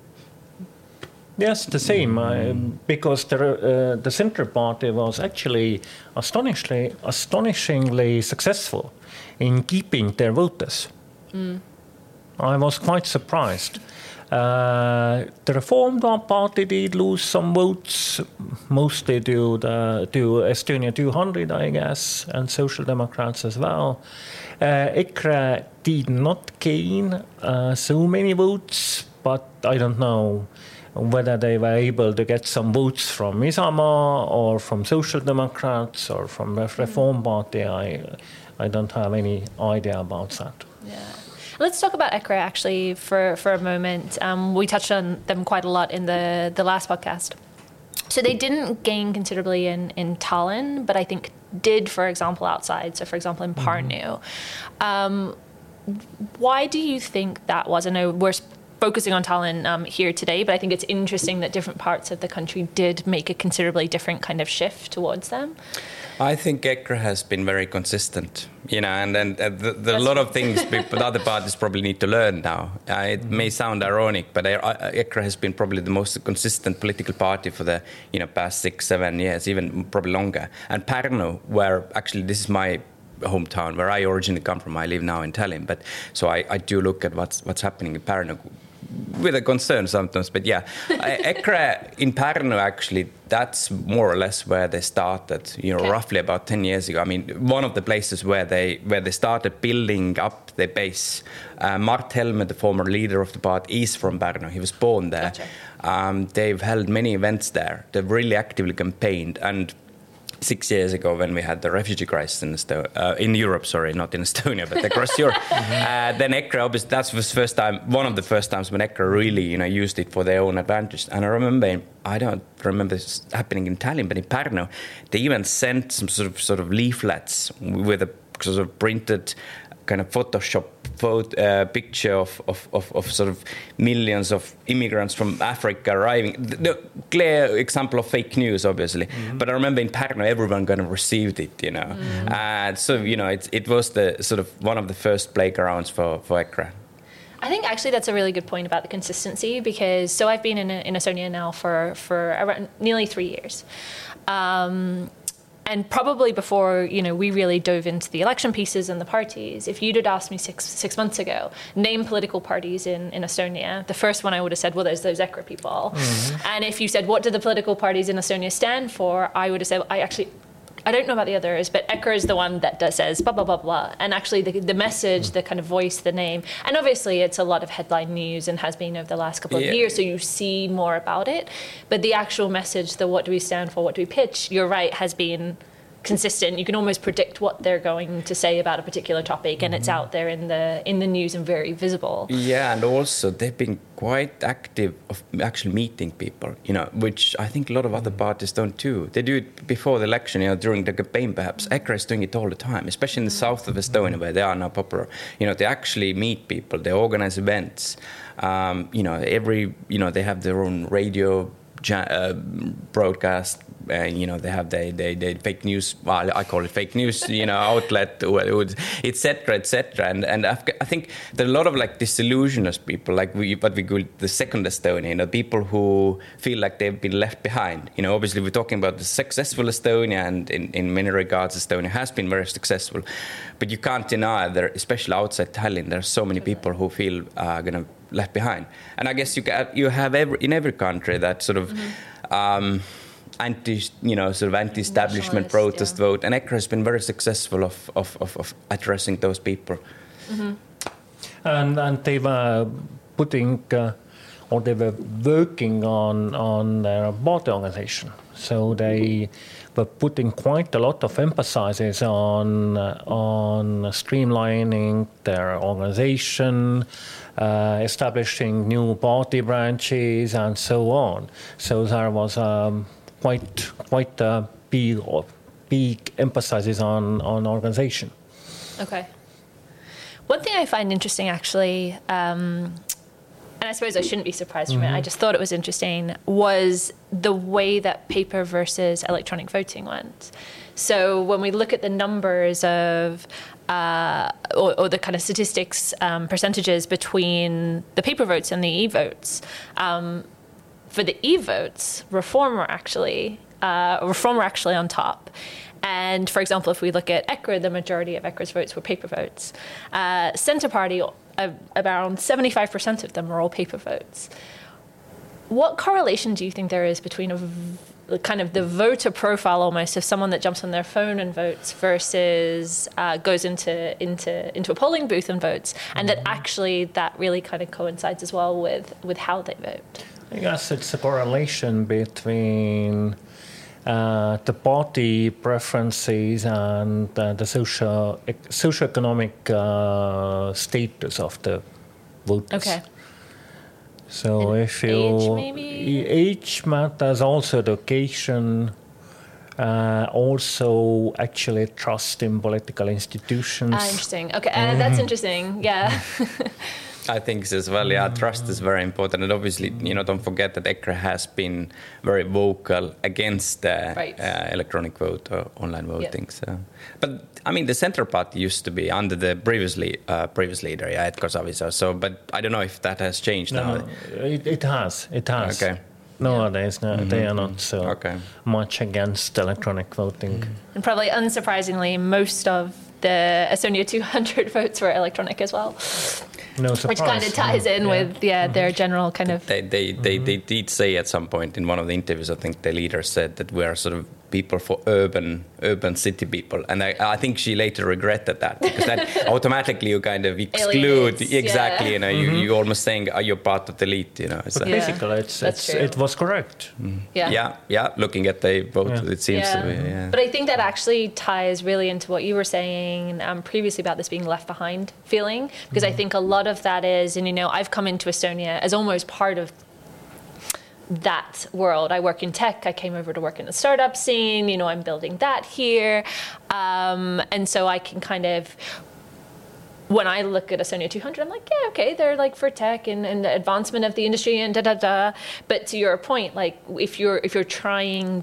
Yes, the same, uh, because the uh, the Centre Party was actually astonishingly astonishingly successful in keeping their voters. Mm. I was quite surprised. Uh, the Reform Party did lose some votes, mostly to the to Estonia two hundred, I guess, and Social Democrats as well. Uh, EKRE did not gain uh, so many votes, but I don't know whether they were able to get some votes from Isamaa or from Social Democrats or from the Reform Party. I I don't have any idea about that. Yeah. Let's talk about EKRE actually for, for a moment. Um, we touched on them quite a lot in the, the last podcast. So they didn't gain considerably in, in Tallinn, but I think did, for example, outside. So, for example, in Pärnu. Mm-hmm. Um, why do you think that was? I know we're focusing on Tallinn um, here today, but I think it's interesting that different parts of the country did make a considerably different kind of shift towards them. I think ECRE has been very consistent, you know, and then uh, the, the, a lot of things people, the other parties probably need to learn now. Uh, it may sound ironic, but uh, ECRE has been probably the most consistent political party for the, you know, past six, seven years, even probably longer. And Pärnu, where actually this is my hometown, where I originally come from. I live now in Tallinn, but so I, I do look at what's what's happening in Pärnu with a concern sometimes. But yeah, ECRE in Pärnu, actually, that's more or less where they started, you know, okay. roughly about ten years ago. I mean, one of the places where they where they started building up their base. Uh, Mart Helme, the former leader of the party, is from Pärnu. He was born there. Gotcha. Um, they've held many events there. They've really actively campaigned. And six years ago, when we had the refugee crisis in, Esto- uh, in Europe, sorry, not in Estonia, but across Europe, uh, then ECRE, obviously, that was first time, one of the first times when ECRE really, you know, used it for their own advantage. And I remember, I don't remember this happening in Tallinn, but in Pärnu, they even sent some sort of sort of leaflets with a sort of printed kind of Photoshop photo, uh, picture of, of, of, of sort of millions of immigrants from Africa arriving. The, the clear example of fake news, obviously. Mm-hmm. But I remember in Pärnu, everyone kind of received it, you know. Mm-hmm. Uh, so, you know, it, it was the sort of one of the first playgrounds for, for ECRE. I think actually that's a really good point about the consistency, because so I've been in, in Estonia now for, for around nearly three years. Um, And probably before, you know, we really dove into the election pieces and the parties, if you'd had asked me six six months ago, name political parties in, in Estonia, the first one I would have said, well, there's those ECRE people. Mm-hmm. And if you said, what do the political parties in Estonia stand for? I would have said, I actually, I don't know about the others, but ECRE is the one that does, says blah, blah, blah, blah. And actually the, the message, the kind of voice, the name. And obviously it's a lot of headline news and has been over the last couple of yeah. years, so you see more about it. But the actual message, the what do we stand for, what do we pitch, you're right, has been consistent. You can almost predict what they're going to say about a particular topic, and it's out there in the in the news and very visible. Yeah, and also they've been quite active of actually meeting people, you know, which I think a lot of other parties don't do. They do it before the election, you know, during the campaign perhaps. ECRE is doing it all the time, especially in the south of Estonia where they are now popular. You know, they actually meet people, they organize events. Um, you know, every, you know, they have their own radio uh, broadcast. Uh, you know, they have the, the, the fake news, well, I call it fake news, you know, outlet, et cetera, et cetera. And, and I think there are a lot of like disillusionist people, like we, what we call the second Estonia, you know, people who feel like they've been left behind. You know, obviously we're talking about the successful Estonia, and in, in many regards Estonia has been very successful. But you can't deny that, especially outside Tallinn, there are so many people who feel uh, going to left behind. And I guess you, you have every, in every country that sort of... Mm-hmm. Um, anti, you know, sort of anti-establishment protest yeah. vote, and ECRE has been very successful of of, of, of addressing those people. Mm-hmm. And and they were putting, uh, or they were working on on their party organization. So they were putting quite a lot of emphasis on uh, on streamlining their organization, uh, establishing new party branches, and so on. So there was um, quite quite a big big emphasis on on organization. Okay. One thing I find interesting, actually, um, and I suppose I shouldn't be surprised from mm-hmm. it, I just thought it was interesting, was the way that paper versus electronic voting went. So when we look at the numbers of, uh, or, or the kind of statistics, um, percentages between the paper votes and the e-votes, um, for the e-votes, Reform were actually, uh, Reform were actually on top. And for example, if we look at ECRE, the majority of ECRE's votes were paper votes. Uh, Centre Party, uh, around seventy-five percent of them are all paper votes. What correlation do you think there is between a v- kind of the voter profile almost of someone that jumps on their phone and votes versus uh, goes into into into a polling booth and votes, and that actually that really kind of coincides as well with, with how they vote? I guess it's a correlation between Uh, the party preferences and uh, the social socioeconomic uh, status of the voters. Okay. So and if you age, maybe? age matters, also education, uh, also actually trust in political institutions. Ah, interesting. Okay, uh, that's interesting. Yeah. I think so as well. Yeah, trust is very important, and obviously, you know, don't forget that E C R A has been very vocal against uh, right. uh, electronic vote or online voting. Yeah. So, but I mean, the Centre Party used to be under the previously uh, previous leader, yeah, Edgar Savisaar. So, but I don't know if that has changed no, now. It, it has. It has. Okay. Nowadays, no, mm-hmm. they are not so okay. much against electronic voting. And probably unsurprisingly, most of the Estonia two hundred votes were electronic as well. No surprise. Which kind of ties in yeah. with yeah, their general kind of... They, they, they, mm-hmm. they did say at some point in one of the interviews, I think the leader said that we are sort of people for urban urban city people. And I, I think she later regretted that, because that automatically you kind of exclude... Alienates, exactly, yeah. you know, mm-hmm. you, you almost saying, are you part of the elite, you know. But so. yeah. basically, it's, it's, it was correct. Mm. Yeah. yeah, yeah, looking at the vote, yeah. it seems yeah. to be, yeah. But I think that actually ties really into what you were saying um, previously about this being left behind feeling, because mm-hmm. I think a lot of that is, and you know, I've come into Estonia as almost part of that world. I work in tech. I came over to work in the startup scene. You know, I'm building that here. Um, and so I can kind of, when I look at Estonia two hundred, I'm like, yeah, okay, they're like for tech and, and the advancement of the industry and da da da. But to your point, like if you're if you're trying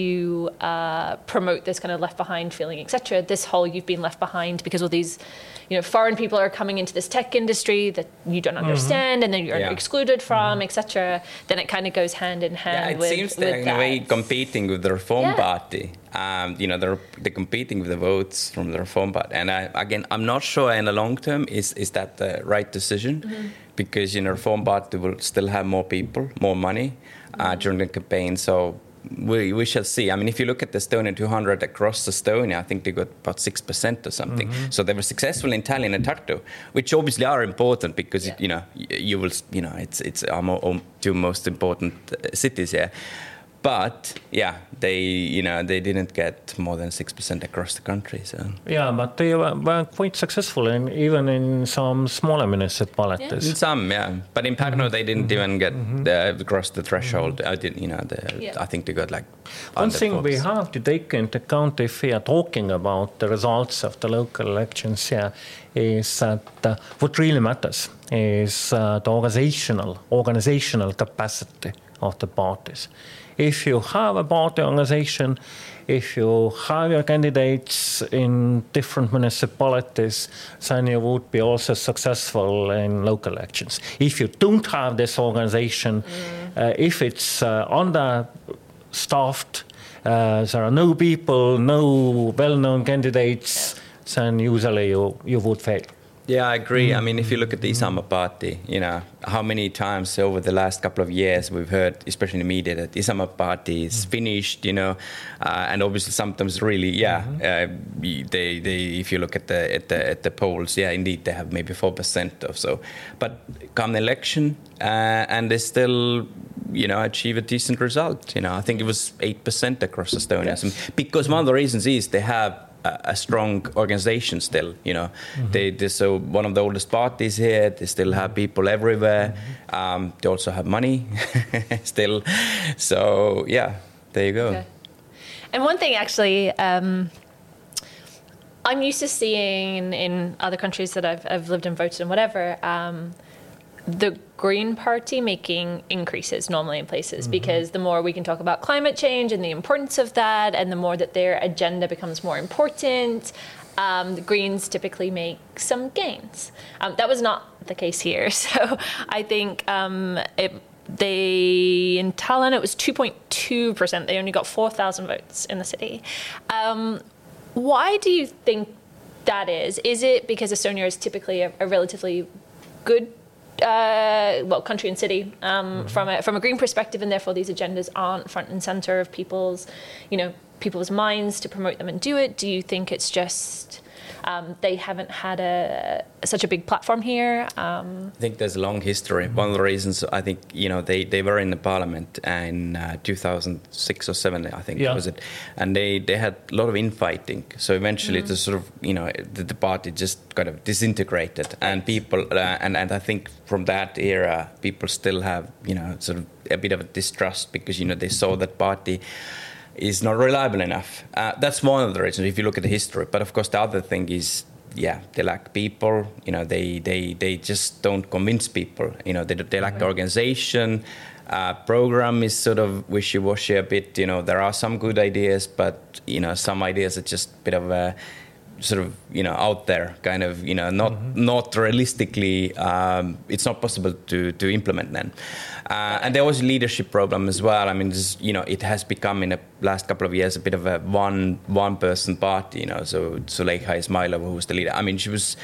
to uh, promote this kind of left behind feeling, et cetera, this whole you've been left behind because all these, you know, foreign people are coming into this tech industry that you don't understand, mm-hmm. and then you're yeah. excluded from, mm-hmm. et cetera. Then it kind of goes hand in hand. Yeah, it with, seems they're with in that. a way competing with the Reform yeah. Party. Um, you know, they're they're competing with the votes from the Reform Party, and I, again, I'm not sure in the long term is is that the right decision, mm-hmm. because you know, Reform Party will still have more people, more money uh, mm-hmm. during the campaign, so. We we shall see. I mean, if you look at the Estonia two hundred across Estonia, I think they got about six percent or something. Mm-hmm. So they were successful in Tallinn and Tartu, which obviously are important because, yeah. you know, you will, you know, it's it's our mo- two most important cities here. But yeah, they you know they didn't get more than six percent across the country. So yeah, but they were, were quite successful in even in some smaller municipalities. Yeah. In some, yeah, but in Pärnu mm-hmm. they didn't mm-hmm. even get mm-hmm. the, across the threshold. Mm-hmm. I did, you know, the, yeah. I think they got like. One thing we have to take into account if we are talking about the results of the local elections here is that uh, what really matters is uh, the organizational organizational capacity of the parties. If you have a party organization, if you have your candidates in different municipalities, then you would be also successful in local elections. If you don't have this organization, mm. uh, if it's uh, understaffed, uh, there are no people, no well-known candidates, then usually you, you would fail. Yeah, I agree. I mean, if you look at the Isamaa Party, you know, how many times over the last couple of years we've heard, especially in the media, that Isamaa Party is finished, you know, uh, and obviously sometimes really, yeah, mm-hmm. uh, they, they, if you look at the, at the at the polls, yeah, indeed they have maybe four percent or so. But come the election, uh, and they still, you know, achieve a decent result. You know, I think it was eight percent across Estonia. Yes. So, because one of the reasons is they have a strong organization still, you know. Mm-hmm. They, they're so one of the oldest parties here. They still have people everywhere. Mm-hmm. Um, they also have money still. So, yeah, there you go. Okay. And one thing, actually, um, I'm used to seeing in, in other countries that I've, I've lived and voted in, whatever, um, the Green Party making increases normally in places, mm-hmm. because the more we can talk about climate change and the importance of that, and the more that their agenda becomes more important, um, the Greens typically make some gains. Um, that was not the case here. So I think um, it, they, in Tallinn, it was two point two percent. They only got four thousand votes in the city. Um, why do you think that is? Is it because Estonia is typically a, a relatively good Uh, well, country and city um, mm-hmm. from a from a green perspective, and therefore these agendas aren't front and center of people's, you know, people's minds to promote them and do it? Do you think it's just um, they haven't had a such a big platform here? Um, I think there's a long history. Mm-hmm. One of the reasons I think, you know, they, they were in the parliament in uh, two thousand six or seven, I think, yeah. was it? And they, they had a lot of infighting. So eventually, mm-hmm. the sort of, you know, the, the party just kind of disintegrated, and people, uh, and and I think from that era, people still have, you know, sort of a bit of a distrust because, you know, they saw that party is not reliable enough. Uh, that's one of the reasons if you look at the history. But of course, the other thing is yeah, they lack people. You know, they they they just don't convince people. You know, they they lack the organization. Uh, program is sort of wishy-washy a bit. You know, there are some good ideas, but you know, some ideas are just a bit of a sort of, you know, out there, kind of, you know, not mm-hmm. not realistically, um, it's not possible to to implement them. Uh, and there was a leadership problem as well. I mean, this, you know, it has become in the last couple of years a bit of a one one person party. You know, so Züleyxa Izmailova, who was the leader. I mean, she was,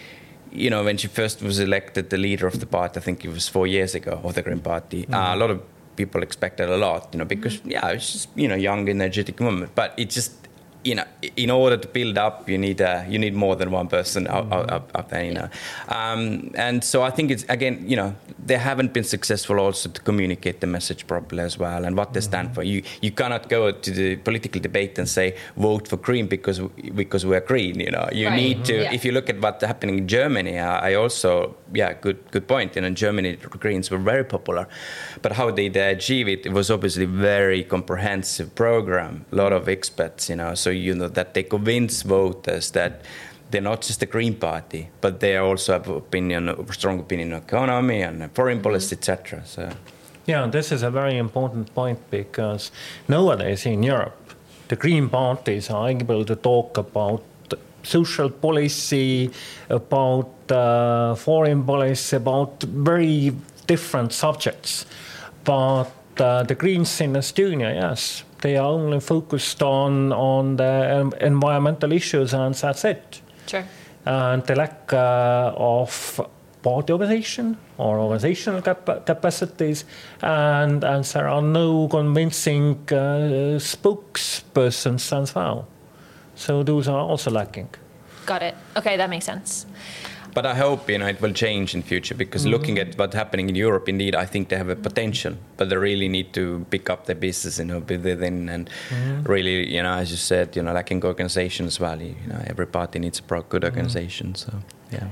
you know, when she first was elected the leader of the party, I think it was four years ago, of the Green Party. Mm-hmm. Uh, a lot of people expected a lot, you know, because mm-hmm. yeah, it's just, you know, young, energetic woman, but it just, you know, in order to build up, you need uh, you need more than one person up, up, up there, you know. Um, and so I think it's, again, you know, they haven't been successful also to communicate the message properly as well and what they stand for. You you cannot go to the political debate and say vote for Green because because we're green, you know. You right. need to. Yeah. If you look at what's happening in Germany, I also yeah, good good point. You know, in Germany, the Greens were very popular, but how did they achieve it? It was obviously very comprehensive program, a lot of experts, you know. So you know that they convince voters that they're not just the Green Party, but they also have opinion, strong opinion on economy and foreign policy, et cetera. So, yeah, this is a very important point because nowadays in Europe, the Green parties are able to talk about social policy, about uh, foreign policy, about very different subjects. But uh, the Greens in Estonia, yes, they are only focused on, on the environmental issues and that's it. Sure. And the lack uh, of party organization or organizational cap- capacities, and, and there are no convincing uh, spokespersons as well. So those are also lacking. Got it. Okay, that makes sense. But I hope, you know, it will change in future because mm-hmm. looking at what's happening in Europe, indeed, I think they have a potential, but they really need to pick up their business, you know, within and mm-hmm. really, you know, as you said, you know, lacking organization as well. You know, every party needs a pro- good organization. Mm-hmm. So, yeah.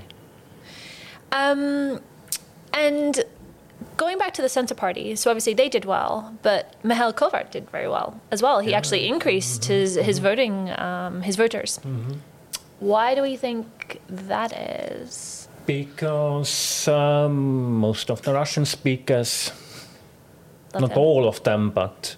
Um, and going back to the Centre Party, so obviously they did well, but Michael Kölvart did very well as well. He yeah. actually increased mm-hmm. his his mm-hmm. voting, um, his voters. Mm-hmm. Why do we think that is? Because um, most of the Russian speakers, Love not him. all of them, but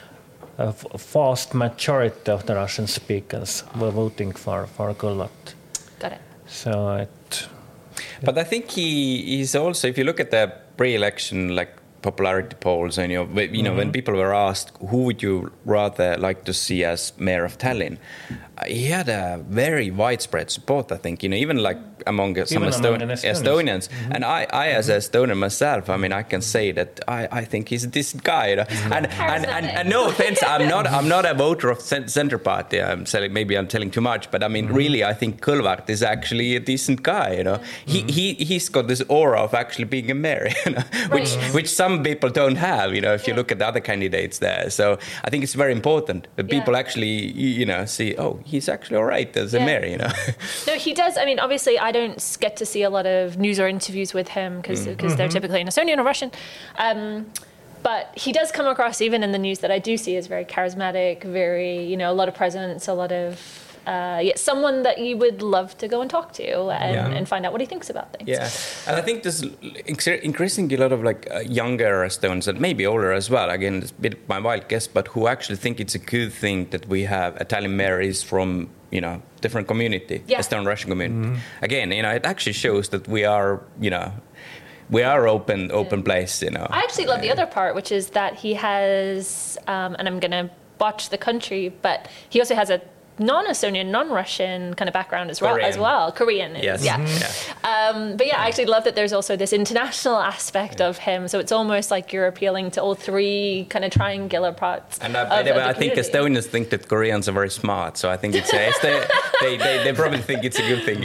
a vast majority of the Russian speakers were voting for, for Kölvart. Got it. So it... But I think he is also, if you look at the pre-election, like, popularity polls, and you know, you know, mm-hmm. when people were asked who would you rather like to see as mayor of Tallinn, uh, he had a very widespread support. I think, you know, even like among even some Esto- among Estonians, Estonians. Mm-hmm. and I, I as mm-hmm. an Estonian myself, I mean, I can say that I, I think he's a decent guy. You know? mm-hmm. and, and, and and no offense, I'm not I'm not a voter of Centre Party. I'm telling, maybe I'm telling too much, but I mean, mm-hmm. really, I think Kölvart is actually a decent guy. You know, mm-hmm. he he he's got this aura of actually being a mayor, you know? right. which which some Some people don't have, you know, if you look at the other candidates there. So I think it's very important that yeah. people actually, you know, see, oh, he's actually all right as yeah. a mayor, you know. No, he does. I mean, obviously, I don't get to see a lot of news or interviews with him because mm. mm-hmm. they're typically in Estonian or Russian. Um, but he does come across, even in the news that I do see, as very charismatic, very, you know, a lot of presence, a lot of... Uh, yeah, someone that you would love to go and talk to and, yeah. and find out what he thinks about things. Yeah, and I think there's increasingly a lot of like uh, younger Estonians and maybe older as well. Again, it's a bit my wild guess, but who actually think it's a good thing that we have Italian mayors from, you know, different community, yeah. Estonian Russian community. Mm-hmm. Again, you know, it actually shows that we are, you know, we are open, open yeah. place. You know, I actually love the other part, which is that he has, um, and I'm gonna botch the country, but he also has a non-Estonian, non-Russian kind of background as well. Korean. As well, Korean. Yes. Yeah. Mm-hmm. yeah. Um, but yeah, I actually love that there's also this international aspect yeah. of him. So it's almost like you're appealing to all three kind of triangular parts. And uh, of, of I think Estonians think that Koreans are very smart. So I think it's uh, they, they, they they probably think it's a good thing.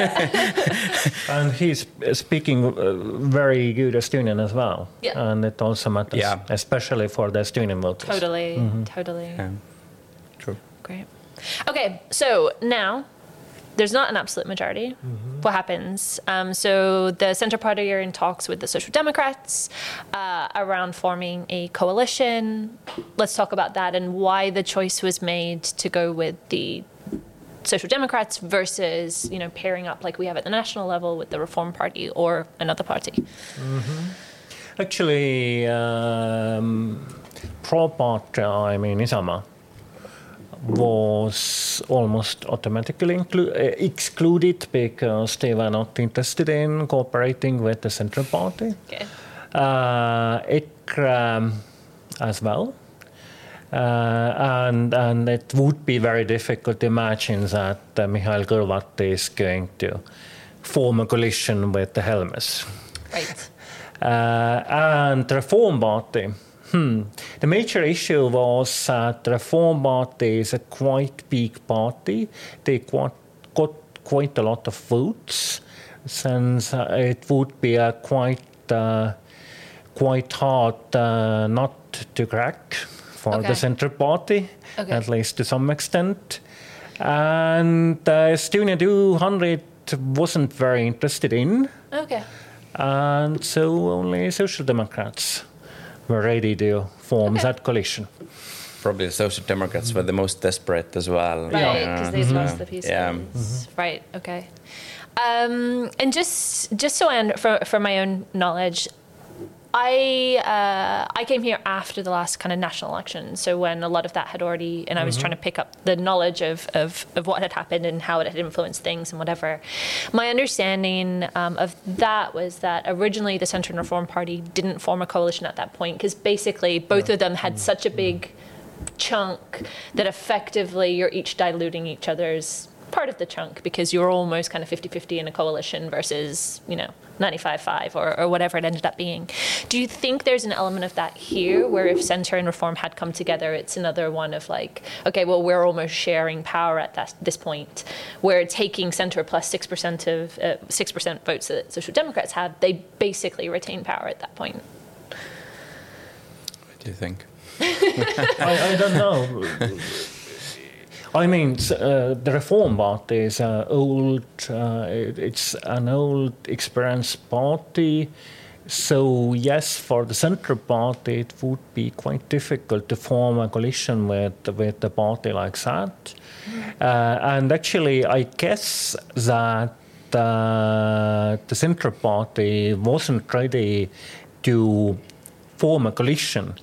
And he's speaking uh, very good Estonian as well. Yeah. And it also matters, yeah. especially for the Estonian voters. Totally. Mm-hmm. Totally. Yeah. True. Great. Okay, so now there's not an absolute majority. Mm-hmm. What happens? Um, so the Centre Party are in talks with the Social Democrats uh, around forming a coalition. Let's talk about that and why the choice was made to go with the Social Democrats versus, you know, pairing up like we have at the national level with the Reform Party or another party? Mm-hmm. Actually, um, pro-party, I mean Isamaa, was almost automatically inclu- uh, excluded because they were not interested in cooperating with the Central Party. Okay. Uh, E C R um, as well. Uh, and and it would be very difficult to imagine that uh, Mihhail Kõlvart is going to form a coalition with the Helmes. Right. Uh, and the Reform Party, hmm, the major issue was that the Reform Party is a quite big party. They got, got quite a lot of votes, since uh, it would be a quite uh, quite hard uh, nut to crack for Okay. the Central Party, Okay. at least to some extent. And uh, Estonia two hundred wasn't very interested in. Okay. And so only Social Democrats were ready to form Okay. that coalition. Probably the Social Democrats were the most desperate as well. Right, you know, because they've so, lost the pieces. Yeah. Right. Okay. Um, and just just so I under, for for my own knowledge, I uh, I came here after the last kind of national election, so when a lot of that had already, and I was trying to pick up the knowledge of, of, of what had happened and how it had influenced things and whatever. My understanding um, of that was that originally the Centre and Reform Party didn't form a coalition at that point because basically both of them had such a big chunk that effectively you're each diluting each other's part of the chunk because you're almost kind of fifty-fifty in a coalition versus, you know, ninety-five five or, or whatever it ended up being. Do you think there's an element of that here where if Centre and Reform had come together, it's another one of like, okay, well, we're almost sharing power at that, this point, where taking Centre plus six percent of uh, six percent votes that Social Democrats have, they basically retain power at that point? What do you think? I, I don't know. I mean, uh, the Reform Party is an old, uh, it, it's an old experienced party. So yes, for the Central Party, it would be quite difficult to form a coalition with with a party like that. Uh, and actually, I guess that uh, the Central Party wasn't ready to form a coalition.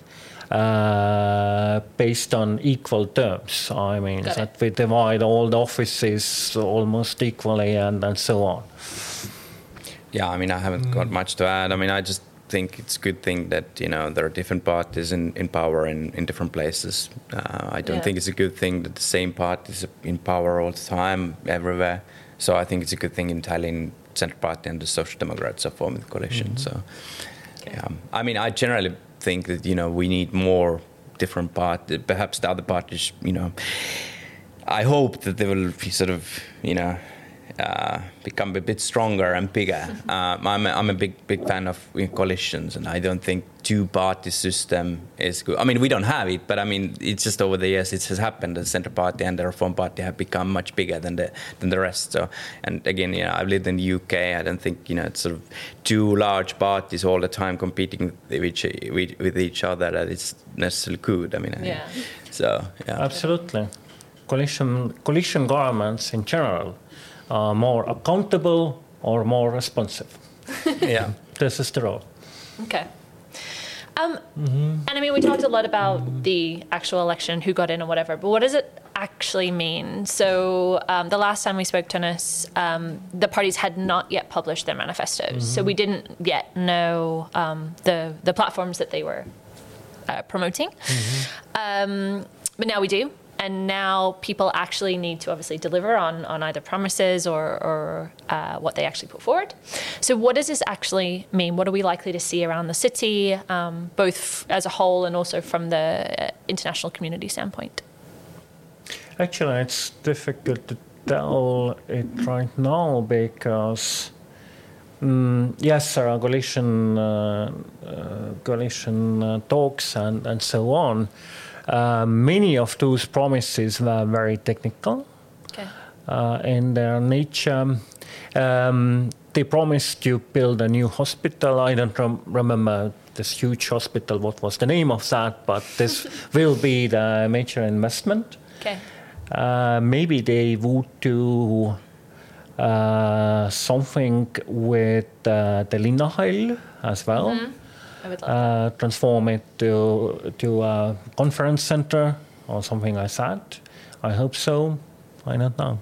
Uh, based on equal terms. I mean, Got that it. we divide all the offices almost equally and, and so on. Yeah, I mean, I haven't got much to add. I mean, I just think it's a good thing that, you know, there are different parties in, in power in, in different places. Uh, I don't Yeah. think it's a good thing that the same party is in power all the time, everywhere. So I think it's a good thing in Tallinn, Central Party and the Social Democrats are forming the coalition. Mm-hmm. So, yeah. I mean, I generally think that, you know, we need more different parties. Perhaps the other parties, you know, I hope that they will be sort of, you know, uh, become a bit stronger and bigger. Uh, I'm, a, I'm a big, big fan of coalitions, and I don't think two-party system is good. I mean, we don't have it, but I mean, it's just over the years it has happened. The Centre Party and the Reform Party have become much bigger than the than the rest. So, and again, you know, I've lived in the U K. I don't think, you know, it's sort of two large parties all the time competing with each, with, with each other that it's necessarily good. I mean, I, Yeah. so yeah. Absolutely. Coalition, coalition governments in general are more accountable or more responsive. Yeah. This is the role. Okay. Um, And I mean, we talked a lot about the actual election, who got in or whatever, but what does it actually mean? So um, the last time we spoke to us, um, the parties had not yet published their manifestos. So we didn't yet know um, the, the platforms that they were uh, promoting. Um, but now we do. And now people actually need to obviously deliver on, on either promises or, or uh, what they actually put forward. So what does this actually mean? What are we likely to see around the city, um, both f- as a whole and also from the uh, international community standpoint? Actually, it's difficult to tell it right now because, mm, yes, there are coalition, uh, uh, coalition uh, talks and, and so on. Uh, many of those promises were very technical Okay. uh, in their nature. Um, they promised to build a new hospital. I don't rem- remember this huge hospital, what was the name of that, but this will be the major investment. Okay. uh, maybe they would do uh, something with uh, the Linnahall as well. Mm-hmm. I would love uh, transform it to to a conference center or something like that. I hope so. I don't know.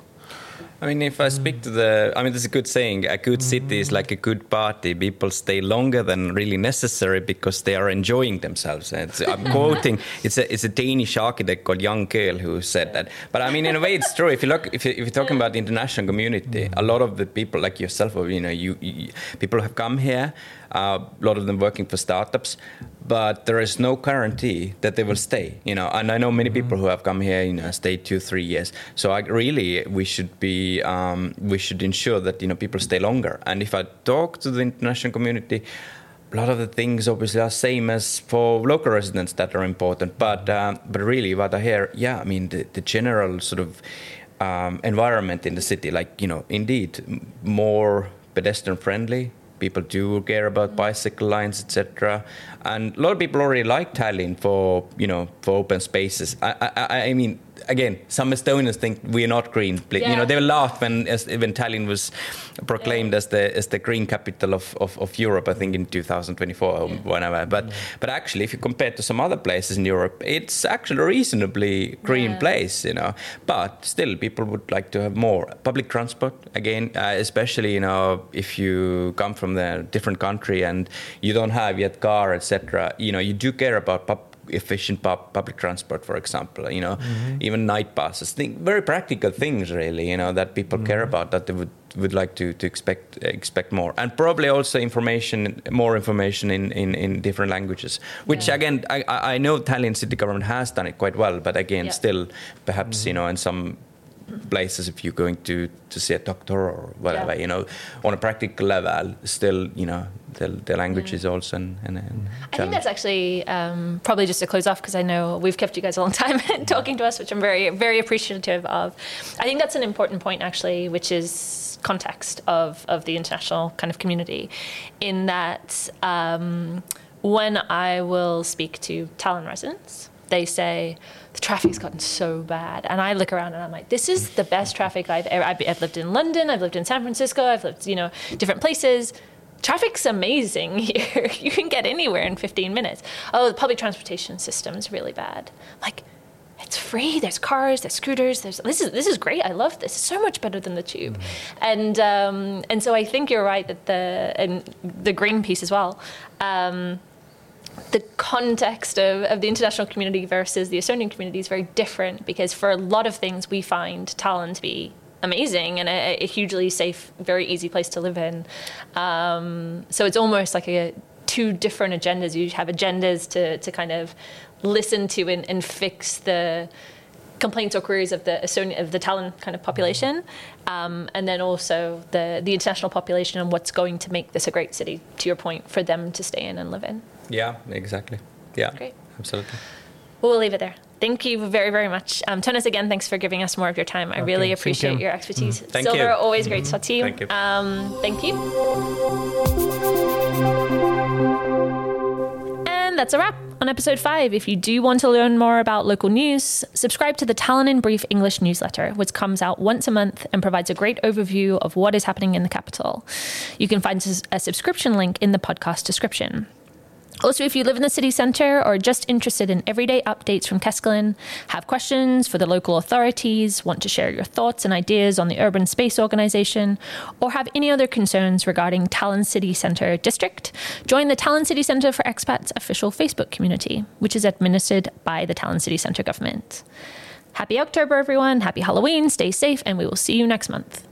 I mean, if I speak to the, I mean, there's a good saying, a good city is like a good party. People stay longer than really necessary because they are enjoying themselves. It's, I'm quoting, it's a, it's a Danish architect called Jan Kehl who said that. But I mean, in a way, it's true. If you look, if, you, if you're talking about the international community, a lot of the people like yourself, or, you know, you, you people have come here, uh, a lot of them working for startups, but there is no guarantee that they will stay, you know. And I know many people who have come here, you know, stayed two, three years. So I really, we should be, um, we should ensure that, you know, people stay longer. And if I talk to the international community, a lot of the things obviously are same as for local residents that are important. But uh, but really, what I hear, yeah, I mean, the, the general sort of um, environment in the city, like, you know, indeed more pedestrian friendly. People do care about bicycle lines, et cetera. And a lot of people already like Tallinn for, you know, for open spaces. I, I, I mean, again, some Estonians think we are not green. Yeah. You know, they will laugh when when Tallinn was proclaimed yeah. as the as the green capital of, of, of Europe, I think in two thousand twenty-four or yeah. whenever. But yeah. but actually, if you compare to some other places in Europe, it's actually a reasonably green yeah. place, you know. But still, people would like to have more public transport. Again, uh, especially, you know, if you come from a different country and you don't have yet car, et cetera. You know, you do care about pub- efficient pub- public transport, for example. You know, mm-hmm. even night passes. Think very practical things, really. You know, that people mm-hmm. care about, that they would would like to to expect expect more, and probably also information, more information in, in, in different languages. Which yeah. again, I I know Tallinn city government has done it quite well, but again, yeah. still, perhaps mm-hmm. you know, in some places, if you're going to, to see a doctor or whatever, yeah. you know, on a practical level, still, you know, the, the language yeah. is also an, an, an I think that's actually um, probably just to close off, because I know we've kept you guys a long time talking to us, which I'm very, very appreciative of. I think that's an important point, actually, which is context of, of the international kind of community, in that um, when I will speak to Tallinn residents, they say, the traffic's gotten so bad. And I look around and I'm like, this is the best traffic I've ever, I've lived in London, I've lived in San Francisco, I've lived, you know, different places. Traffic's amazing here. You can get anywhere in fifteen minutes. Oh, the public transportation system is really bad. Like, it's free, there's cars, there's scooters, there's, this is this is great, I love this. It's so much better than the tube. Mm-hmm. And um, and so I think you're right that the, and the green piece as well, um, the context of, of the international community versus the Estonian community is very different, because for a lot of things we find Tallinn to be amazing and a, a hugely safe, very easy place to live in. Um, so it's almost like a two different agendas. You have agendas to, to kind of listen to and, and fix the complaints or queries of the Estonian, of the Tallinn kind of population, um, and then also the the international population and what's going to make this a great city, to your point, for them to stay in and live in. Yeah, exactly. Yeah, great. Absolutely. Well, we'll leave it there. Thank you very, very much. Um, Tuomas, again, thanks for giving us more of your time. I okay, really appreciate you. your expertise. Mm. Thank Silver, you. always great to talk to you. Thank you. Um, thank you. And that's a wrap on episode five. If you do want to learn more about local news, subscribe to the Tallinn in Brief English newsletter, which comes out once a month and provides a great overview of what is happening in the capital. You can find a subscription link in the podcast description. Also, if you live in the city centre or are just interested in everyday updates from Keskelen, have questions for the local authorities, want to share your thoughts and ideas on the urban space organisation, or have any other concerns regarding Tallinn City Centre District, join the Tallinn City Centre for Expats official Facebook community, which is administered by the Tallinn City Centre government. Happy October, everyone. Happy Halloween. Stay safe, and we will see you next month.